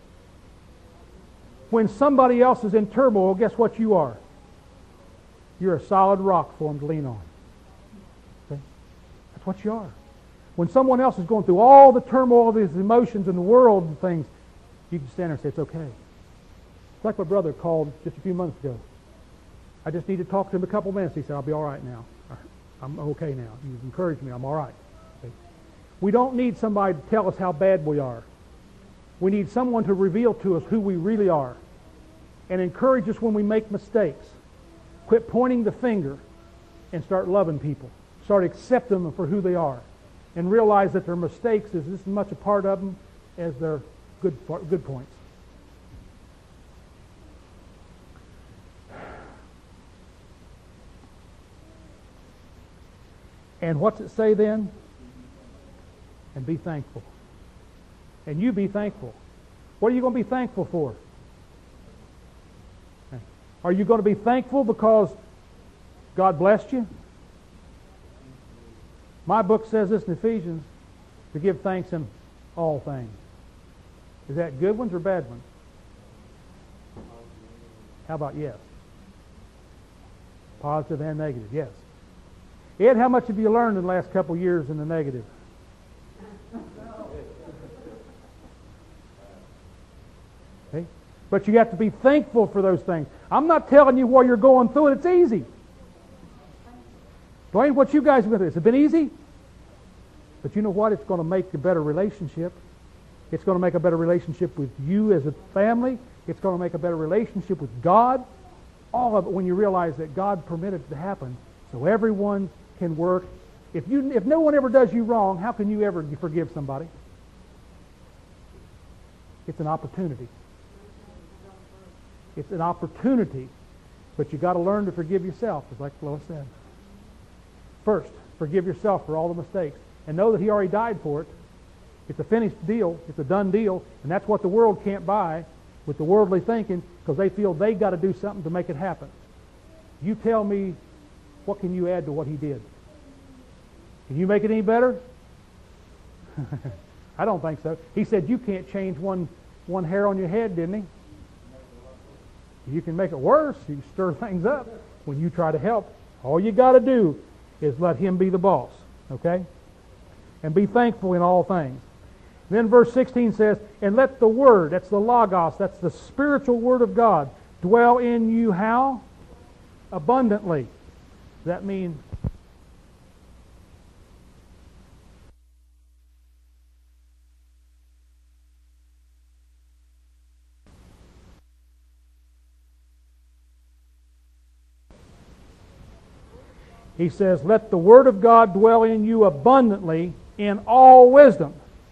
When somebody else is in turmoil, guess what you are? You're a solid rock for them to lean on. Okay? That's what you are. When someone else is going through all the turmoil of his emotions in the world and things, you can stand there and say, it's okay. It's like my brother called just a few months ago. I just need to talk to him a couple minutes. He said, I'll be all right now. I'm okay now. You've encouraged me. I'm all right. Okay? We don't need somebody to tell us how bad we are. We need someone to reveal to us who we really are and encourage us when we make mistakes. Quit pointing the finger and start loving people. Start accepting them for who they are and realize that their mistakes is just as much a part of them as their good points. And what's it say then? And be thankful. And you be thankful. What are you going to be thankful for? Are you going to be thankful because God blessed you? My book says this in Ephesians, to give thanks in all things. Is that good ones or bad ones? How about yes? Positive and negative, yes. Ed, how much have you learned in the last couple years in the negative? Okay? But you have to be thankful for those things. I'm not telling you while you're going through it, it's easy. Dwayne, what you guys have been through, has it been easy? But you know what? It's going to make a better relationship. It's going to make a better relationship with you as a family. It's going to make a better relationship with God. All of it when you realize that God permitted it to happen so everyone can work. If no one ever does you wrong, how can you ever forgive somebody? It's an opportunity. It's an opportunity But you got to learn to forgive yourself, as like Lois said. First, forgive yourself for all the mistakes. And know that He already died for it. It's a finished deal. It's a done deal. And that's what the world can't buy with the worldly thinking, because they feel they got to do something to make it happen. You tell me, what can you add to what He did? Can you make it any better? I don't think so. He said you can't change one hair on your head, didn't He? You can make it worse. You stir things up when you try to help. All you got to do is let Him be the boss, okay? And be thankful in all things. Then verse 16 says, and let the Word, that's the Logos, that's the spiritual Word of God, dwell in you how? Abundantly. Does that mean He says, let the Word of God dwell in you abundantly in all wisdom.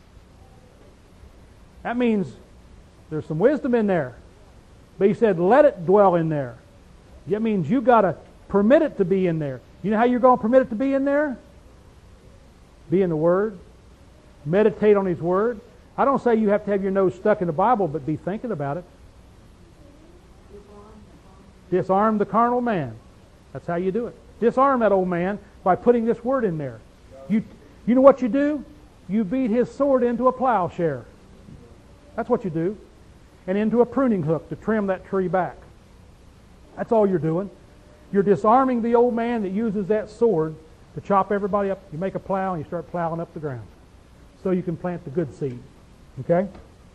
That means there's some wisdom in there. But He said, let it dwell in there. That means you got to permit it to be in there. You know how you're going to permit it to be in there? Be in the Word. Meditate on His Word. I don't say you have to have your nose stuck in the Bible, but be thinking about it. Disarm the carnal man. That's how you do it. Disarm that old man by putting this Word in there. You know what you do? You beat his sword into a plowshare. That's what you do. And into a pruning hook to trim that tree back. That's all you're doing. You're disarming the old man that uses that sword to chop everybody up. You make a plow and you start plowing up the ground so you can plant the good seed. Okay?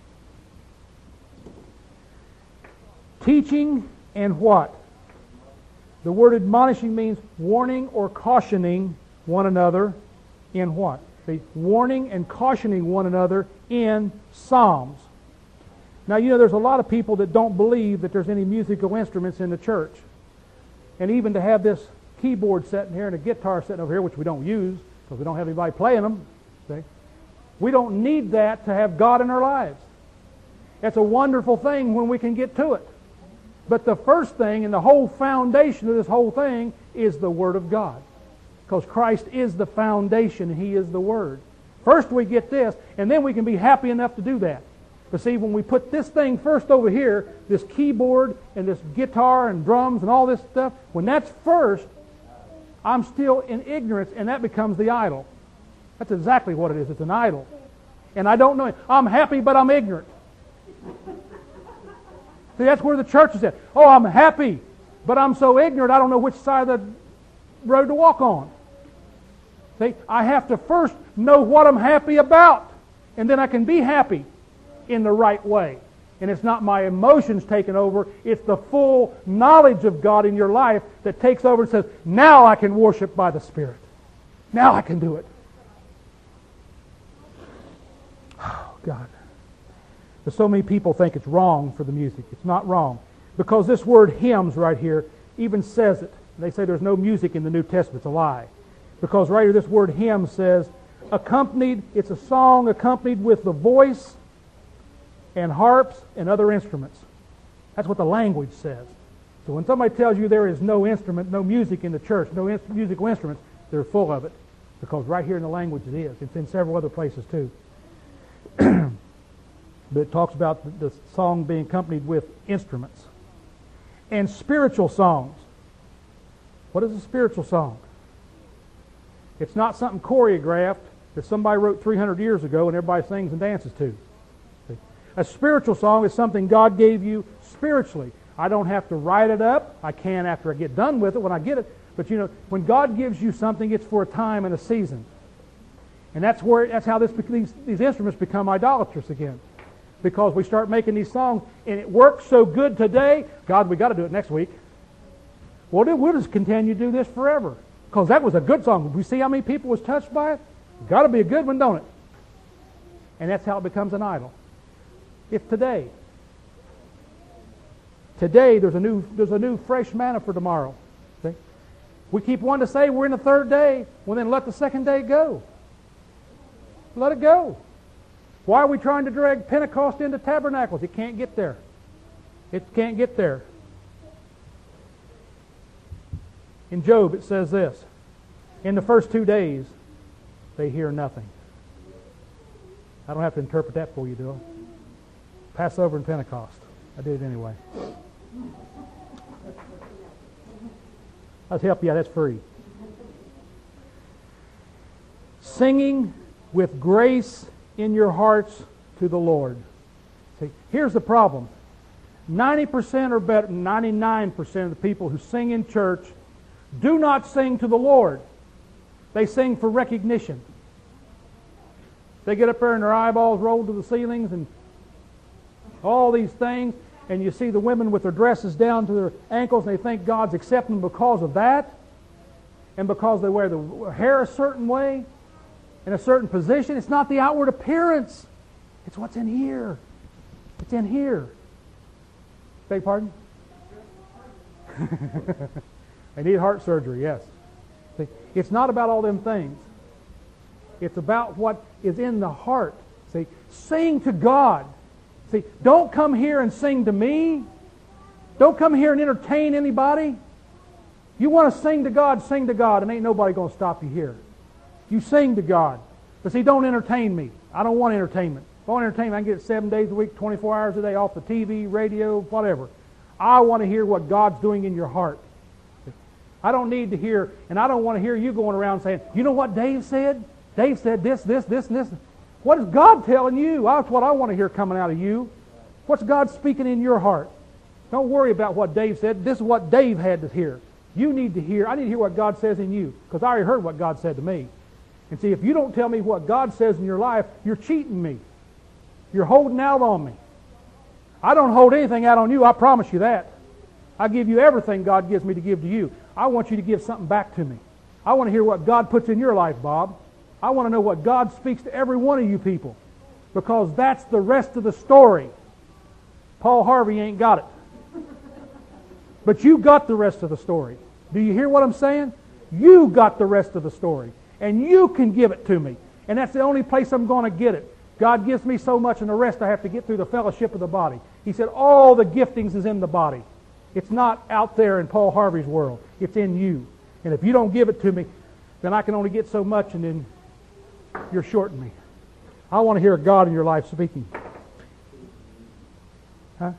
Teaching and what? The word admonishing means warning or cautioning one another in what? See, warning and cautioning one another in psalms. Now, you know, there's a lot of people that don't believe that there's any musical instruments in the church. And even to have this keyboard sitting here and a guitar sitting over here, which we don't use because we don't have anybody playing them, see? We don't need that to have God in our lives. It's a wonderful thing when we can get to it. But the first thing and the whole foundation of this whole thing is the Word of God. Because Christ is the foundation and He is the Word. First we get this, and then we can be happy enough to do that. But see, when we put this thing first over here, this keyboard and this guitar and drums and all this stuff, when that's first, I'm still in ignorance, and that becomes the idol. That's exactly what it is. It's an idol. And I don't know it. I'm happy, but I'm ignorant. See, that's where the church is at. Oh, I'm happy, but I'm so ignorant I don't know which side of the road to walk on. See, I have to first know what I'm happy about, and then I can be happy in the right way. And it's not my emotions taking over, it's the full knowledge of God in your life that takes over and says, now I can worship by the Spirit. Now I can do it. Oh, God. But so many people think it's wrong for the music. It's not wrong. Because this word hymns right here even says it. They say there's no music in the New Testament. It's a lie. Because right here this word hymn says, accompanied, it's a song accompanied with the voice and harps and other instruments. That's what the language says. So when somebody tells you there is no instrument, no music in the church, no musical instruments, they're full of it. Because right here in the language it is. It's in several other places too. But it talks about the song being accompanied with instruments. And spiritual songs. What is a spiritual song? It's not something choreographed that somebody wrote 300 years ago and everybody sings and dances to. See? A spiritual song is something God gave you spiritually. I don't have to write it up. I can after I get done with it when I get it. But you know, when God gives you something, it's for a time and a season. And that's how these instruments become idolatrous again. Because we start making these songs, and it works so good today, God, we got to do it next week. Well, then we'll just continue to do this forever. Because that was a good song. We see how many people was touched by it? Got to be a good one, don't it? And that's how it becomes an idol. It's today. Today, there's a new fresh manna for tomorrow. See? We keep wanting to say we're in the third day. Well, then let the second day go. Let it go. Why are we trying to drag Pentecost into Tabernacles? It can't get there. It can't get there. In Job it says this, in the first 2 days they hear nothing. I don't have to interpret that for you, do I? Passover and Pentecost. I did it anyway. I'll help you out, that's free. Singing with grace in your hearts to the Lord. See, here's the problem. 90% or better, 99% of the people who sing in church do not sing to the Lord. They sing for recognition. They get up there and their eyeballs roll to the ceilings and all these things, and you see the women with their dresses down to their ankles, and they think God's accepting them because of that, and because they wear the hair a certain way, in a certain position. It's not the outward appearance. It's what's in here. It's in here. Beg pardon? They need heart surgery, yes. See, it's not about all them things. It's about what is in the heart. See, sing to God. See, don't come here and sing to me. Don't come here and entertain anybody. You want to sing to God, and ain't nobody going to stop you here. You sing to God. But see, don't entertain me. I don't want entertainment. If I want entertainment, I can get it 7 days a week, 24 hours a day, off the TV, radio, whatever. I want to hear what God's doing in your heart. I don't need to hear, and I don't want to hear you going around saying, you know what Dave said? Dave said this, and this. What is God telling you? That's what I want to hear coming out of you. What's God speaking in your heart? Don't worry about what Dave said. This is what Dave had to hear. You need to hear, I need to hear what God says in you, because I already heard what God said to me. And see, if you don't tell me what God says in your life, you're cheating me. You're holding out on me. I don't hold anything out on you, I promise you that. I give you everything God gives me to give to you. I want you to give something back to me. I want to hear what God puts in your life, Bob. I want to know what God speaks to every one of you people, because that's the rest of the story. Paul Harvey ain't got it. But you got the rest of the story. Do you hear what I'm saying? You got the rest of the story. And you can give it to me. And that's the only place I'm going to get it. God gives me so much, and the rest I have to get through the fellowship of the body. He said all the giftings is in the body. It's not out there in Paul Harvey's world. It's in you. And if you don't give it to me, then I can only get so much, and then you're shorting me. I want to hear God in your life speaking. Huh?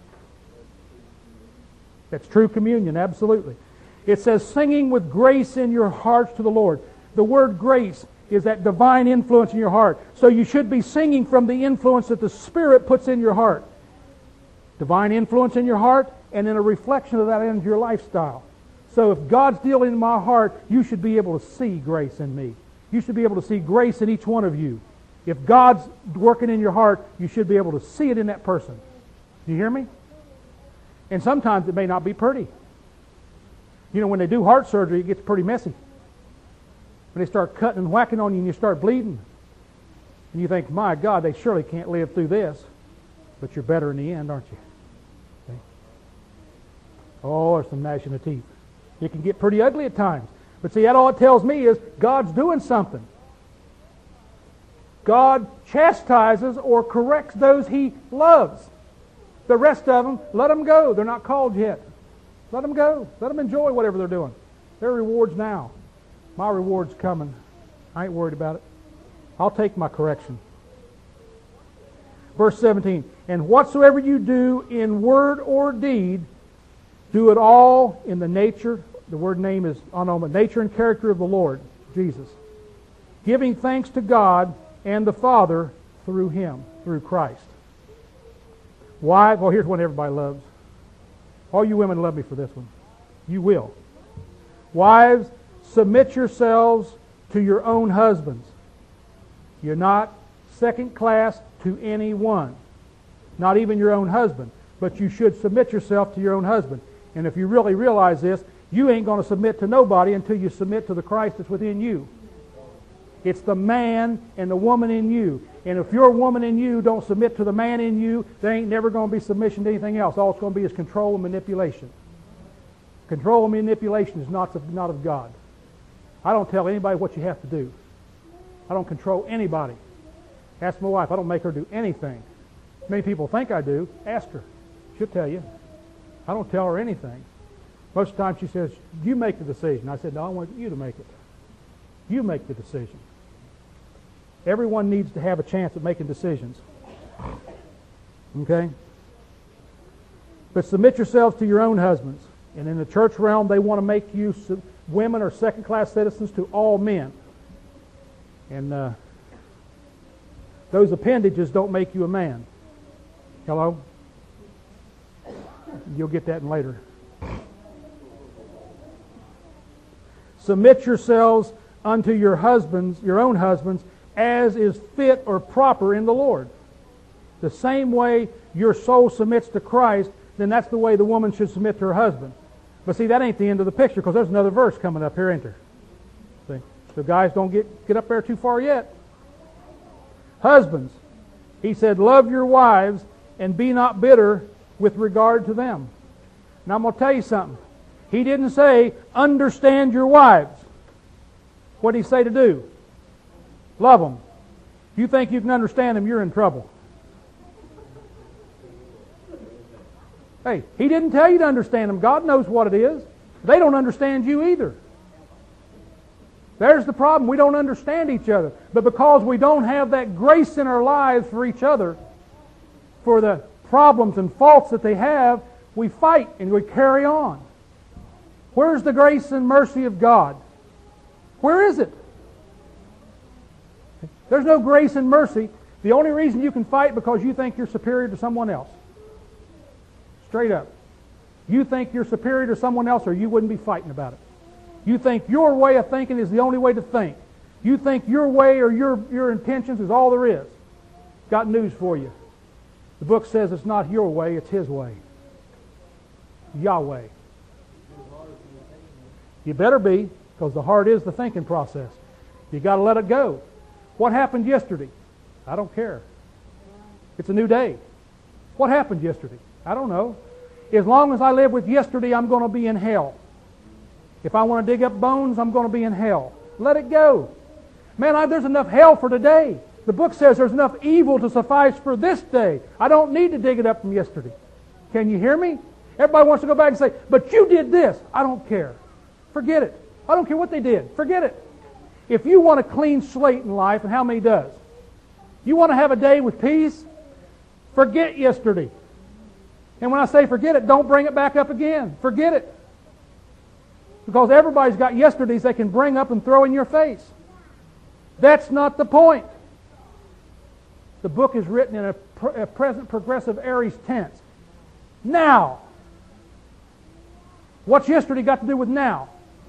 That's true communion, absolutely. It says, singing with grace in your hearts to the Lord. The word grace is that divine influence in your heart. So you should be singing from the influence that the Spirit puts in your heart. Divine influence in your heart, and then a reflection of that into your lifestyle. So if God's dealing in my heart, you should be able to see grace in me. You should be able to see grace in each one of you. If God's working in your heart, you should be able to see it in that person. Do you hear me? And sometimes it may not be pretty. You know, when they do heart surgery, it gets pretty messy. When they start cutting and whacking on you and you start bleeding. And you think, my God, they surely can't live through this. But you're better in the end, aren't you? Okay. Oh, there's some gnashing of teeth. It can get pretty ugly at times. But see, that all it tells me is God's doing something. God chastises or corrects those He loves. The rest of them, let them go. They're not called yet. Let them go. Let them enjoy whatever they're doing. Their reward's now. My reward's coming. I ain't worried about it. I'll take my correction. Verse 17, and whatsoever you do in word or deed, do it all in the nature, the word name is on nature and character of the Lord, Jesus. Giving thanks to God and the Father through Him, through Christ. Why? Well, here's one everybody loves. All you women love me for this one. You will. Wives, submit yourselves to your own husbands. You're not second class to anyone. Not even your own husband. But you should submit yourself to your own husband. And if you really realize this, you ain't going to submit to nobody until you submit to the Christ that's within you. It's the man and the woman in you. And if your woman in you don't submit to the man in you, there ain't never going to be submission to anything else. All it's going to be is control and manipulation. Control and manipulation is not of God. I don't tell anybody what you have to do. I don't control anybody. Ask my wife. I don't make her do anything. Many people think I do. Ask her. She'll tell you. I don't tell her anything. Most of the time she says, you make the decision. I said, no, I want you to make it. You make the decision. Everyone needs to have a chance at making decisions. Okay? But submit yourselves to your own husbands. And in the church realm, they want to make you, women are second-class citizens to all men. And those appendages don't make you a man. Hello? You'll get that later. Submit yourselves unto your husbands, your own husbands, as is fit or proper in the Lord. The same way your soul submits to Christ, then that's the way the woman should submit to her husband. But see, that ain't the end of the picture, because there's another verse coming up here, ain't there? See? So guys, don't get up there too far yet. Husbands, he said, love your wives and be not bitter with regard to them. Now I'm going to tell you something. He didn't say, understand your wives. What did he say to do? Love them. If you think you can understand them, you're in trouble. Hey, he didn't tell you to understand them. God knows what it is. They don't understand you either. There's the problem. We don't understand each other. But because we don't have that grace in our lives for each other, for the problems and faults that they have, we fight and we carry on. Where's the grace and mercy of God? Where is it? There's no grace and mercy. The only reason you can fight because you think you're superior to someone else. Straight up. You think you're superior to someone else or you wouldn't be fighting about it. You think your way of thinking is the only way to think. You think your way or your intentions is all there is. Got news for you. The book says it's not your way, it's His way. Yahweh. You better be, because the heart is the thinking process. You got to let it go. What happened yesterday? I don't care. It's a new day. What happened yesterday? I don't know. As long as I live with yesterday, I'm going to be in hell. If I want to dig up bones, I'm going to be in hell. Let it go. Man, there's enough hell for today. The book says there's enough evil to suffice for this day. I don't need to dig it up from yesterday. Can you hear me? Everybody wants to go back and say, but you did this. I don't care. Forget it. I don't care what they did. Forget it. If you want a clean slate in life, and how many does? You want to have a day with peace? Forget yesterday. And when I say forget it, don't bring it back up again. Forget it. Because everybody's got yesterdays they can bring up and throw in your face. That's not the point. The book is written in a present progressive aorist tense. Now. What's yesterday got to do with now?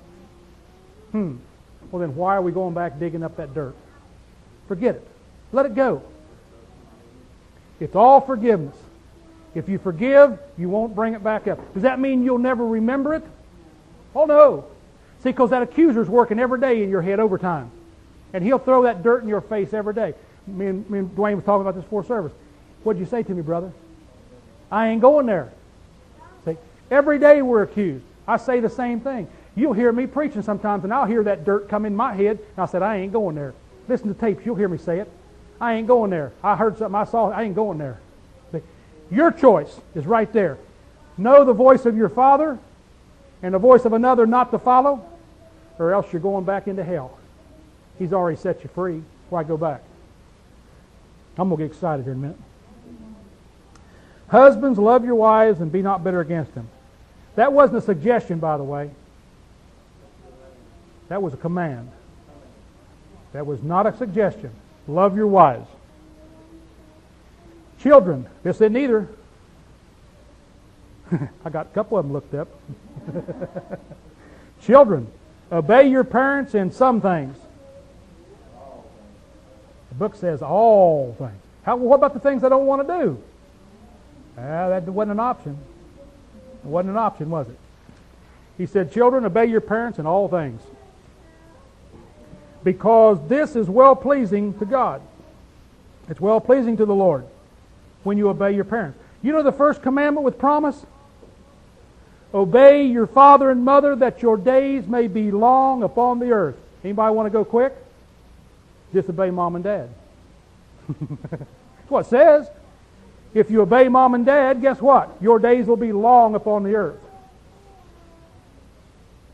Well then why are we going back digging up that dirt? Forget it. Let it go. It's all forgiveness. If you forgive, you won't bring it back up. Does that mean you'll never remember it? Oh no. See, because that accuser's working every day in your head overtime. And he'll throw that dirt in your face every day. Me and Dwayne was talking about this before service. What'd you say to me, brother? I ain't going there. See, every day we're accused. I say the same thing. You'll hear me preaching sometimes, and I'll hear that dirt come in my head, and I said, I ain't going there. Listen to tapes. You'll hear me say it. I ain't going there. I heard something. I saw. I ain't going there. See, your choice is right there. Know the voice of your Father and the voice of another not to follow, or else you're going back into hell. He's already set you free. Why go back? I'm going to get excited here in a minute. Husbands, love your wives and be not bitter against them. That wasn't a suggestion, by the way. That was a command. That was not a suggestion. Love your wives. Children, this isn't either. I got a couple of them looked up. Children, obey your parents in some things. The book says all things. What about the things I don't want to do? That wasn't an option. It wasn't an option, was it? He said, children, obey your parents in all things, because this is well-pleasing to God. It's well-pleasing to the Lord when you obey your parents. You know the first commandment with promise? Obey your father and mother that your days may be long upon the earth. Anybody want to go quick? Disobey mom and dad. That's what it says. If you obey mom and dad, guess what? Your days will be long upon the earth.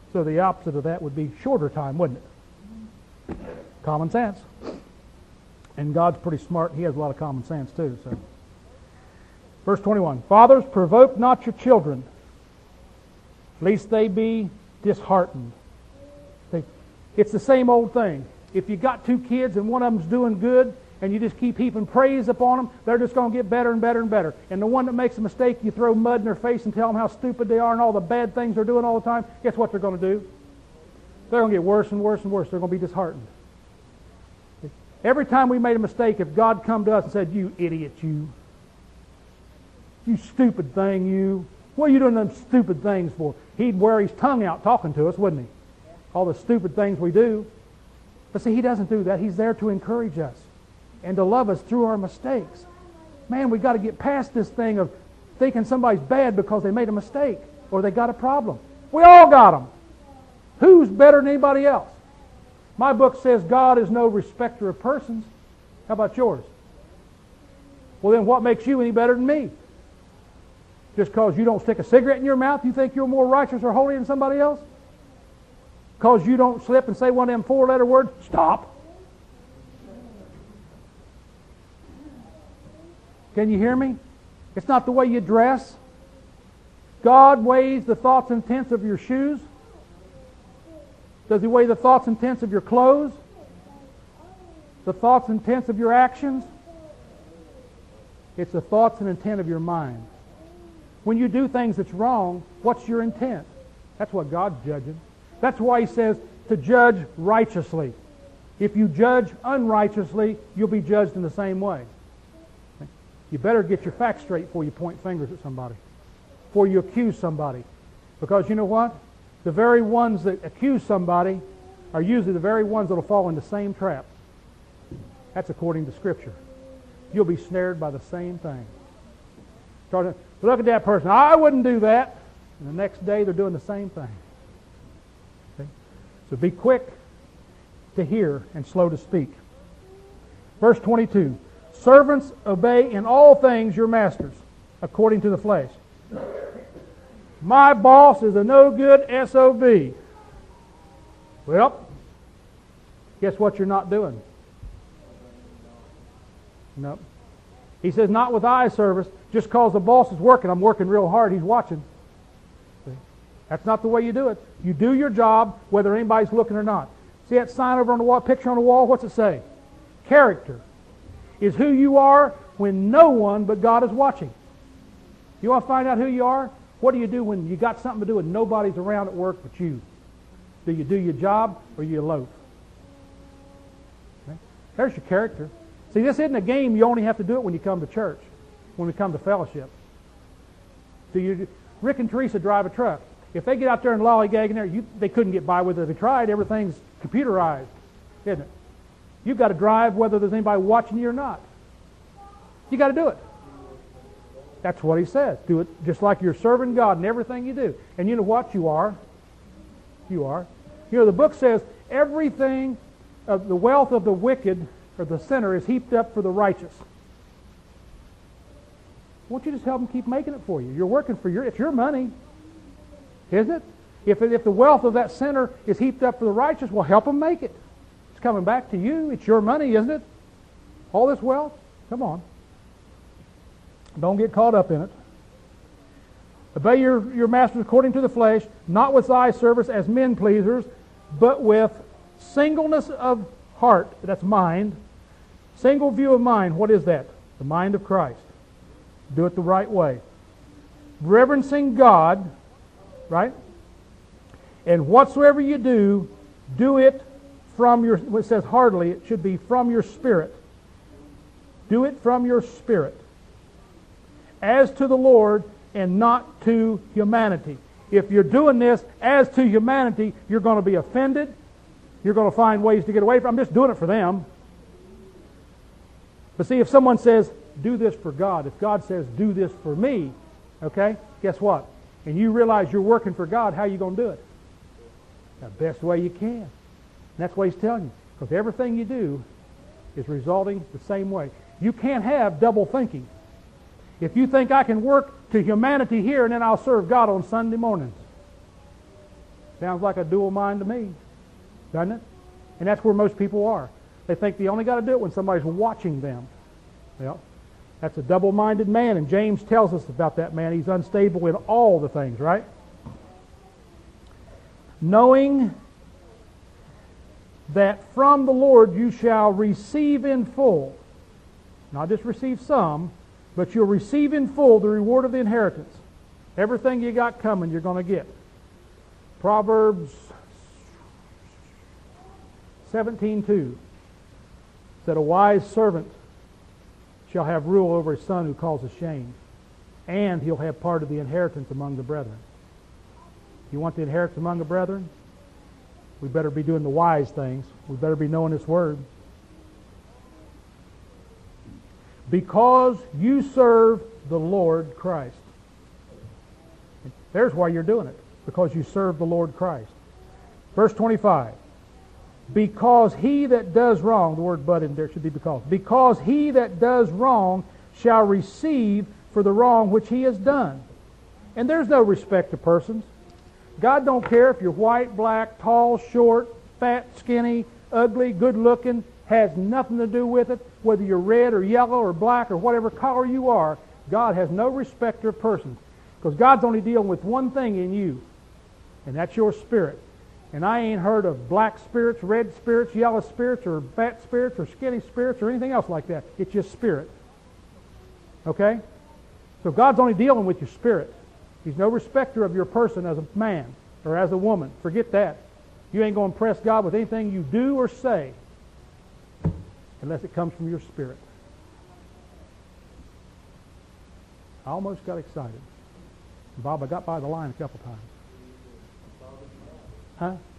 So the opposite of that would be shorter time, wouldn't it? Common sense. And God's pretty smart. He has a lot of common sense too. So, verse 21. Fathers, provoke not your children, lest they be disheartened. It's the same old thing. If you got two kids and one of them's doing good, and you just keep heaping praise upon them, they're just going to get better and better and better. And the one that makes a mistake, you throw mud in their face and tell them how stupid they are and all the bad things they're doing all the time. Guess what they're going to do? They're going to get worse and worse and worse. They're going to be disheartened. Every time we made a mistake, if God come to us and said, "You idiot, you stupid thing, you, what are you doing them stupid things for?" He'd wear his tongue out talking to us, wouldn't he? All the stupid things we do. But see, he doesn't do that. He's there to encourage us and to love us through our mistakes. Man, we've got to get past this thing of thinking somebody's bad because they made a mistake or they got a problem. We all got them. Who's better than anybody else? My book says God is no respecter of persons. How about yours? Well, then what makes you any better than me? Just because you don't stick a cigarette in your mouth, you think you're more righteous or holy than somebody else? Because you don't slip and say one of them four-letter words, stop. Can you hear me? It's not the way you dress. God weighs the thoughts and intents of your shoes. Does He weigh the thoughts and intents of your clothes? The thoughts and intents of your actions? It's the thoughts and intent of your mind. When you do things that's wrong, what's your intent? That's what God's judging. That's why He says to judge righteously. If you judge unrighteously, you'll be judged in the same way. You better get your facts straight before you point fingers at somebody, before you accuse somebody. Because you know what? The very ones that accuse somebody are usually the very ones that will fall in the same trap. That's according to Scripture. You'll be snared by the same thing. Start to look at that person. I wouldn't do that. And the next day they're doing the same thing. Okay? So be quick to hear and slow to speak. Verse 22. Servants, obey in all things your masters, according to the flesh. My boss is a no-good SOB. Well, guess what you're not doing? Nope. He says, not with eye service. Just because the boss is working, I'm working real hard, he's watching. See? That's not the way you do it. You do your job whether anybody's looking or not. See that sign over on the wall, picture on the wall? What's it say? Character is who you are when no one but God is watching. You want to find out who you are? What do you do when you got something to do and nobody's around at work but you? Do you do your job or you loaf? Okay? There's your character. See, this isn't a game. You only have to do it when you come to church, when we come to fellowship. Rick and Teresa drive a truck. If they get out there and lollygag in there, they couldn't get by with it if they tried. Everything's computerized, isn't it? You've got to drive whether there's anybody watching you or not. You got to do it. That's what he says. Do it just like you're serving God in everything you do. And you know what? You are. You are. You know, the book says everything of the wealth of the wicked or the sinner is heaped up for the righteous. Won't you just help them keep making it for you? You're working for it's your money, isn't it? If the wealth of that sinner is heaped up for the righteous, well, help them make it. It's coming back to you. It's your money, isn't it? All this wealth? Come on. Don't get caught up in it. Obey your masters according to the flesh, not with eye service as men pleasers, but with singleness of heart. That's mind. Single view of mind. What is that? The mind of Christ. Do it the right way. Reverencing God, right? And whatsoever you do, do it from your, it says heartily, it should be from your spirit. Do it from your spirit. As to the Lord and not to humanity. If you're doing this as to humanity, you're going to be offended. You're going to find ways to get away from it. I'm just doing it for them. But see, if someone says, do this for God, if God says, do this for me, okay, guess what? And you realize you're working for God, how are you going to do it? The best way you can. And that's what he's telling you. Because everything you do is resulting the same way. You can't have double thinking. If you think I can work to humanity here and then I'll serve God on Sunday mornings. Sounds like a dual mind to me, doesn't it? And that's where most people are. They think they only got to do it when somebody's watching them. Well, that's a double-minded man, and James tells us about that man. He's unstable in all the things, right? Knowing that from the Lord you shall receive in full, not just receive some, but you'll receive in full the reward of the inheritance. Everything you got coming, you're going to get. Proverbs 17:2 said, a wise servant shall have rule over his son who causes shame, and he'll have part of the inheritance among the brethren. You want the inheritance among the brethren? We better be doing the wise things. We better be knowing this word. Because you serve the Lord Christ. There's why you're doing it. Because you serve the Lord Christ. Verse 25. Because he that does wrong, the word but in there should be because he that does wrong shall receive for the wrong which he has done. And there's no respect to persons. God don't care if you're white, black, tall, short, fat, skinny, ugly, good looking, has nothing to do with it. Whether you're red or yellow or black or whatever color you are, God has no respect of persons. Because God's only dealing with one thing in you, and that's your spirit. And I ain't heard of black spirits, red spirits, yellow spirits, or fat spirits, or skinny spirits, or anything else like that. It's just spirit. Okay? So God's only dealing with your spirit. He's no respecter of your person as a man or as a woman. Forget that. You ain't going to impress God with anything you do or say unless it comes from your spirit. I almost got excited. Bob, I got by the line a couple times. Huh?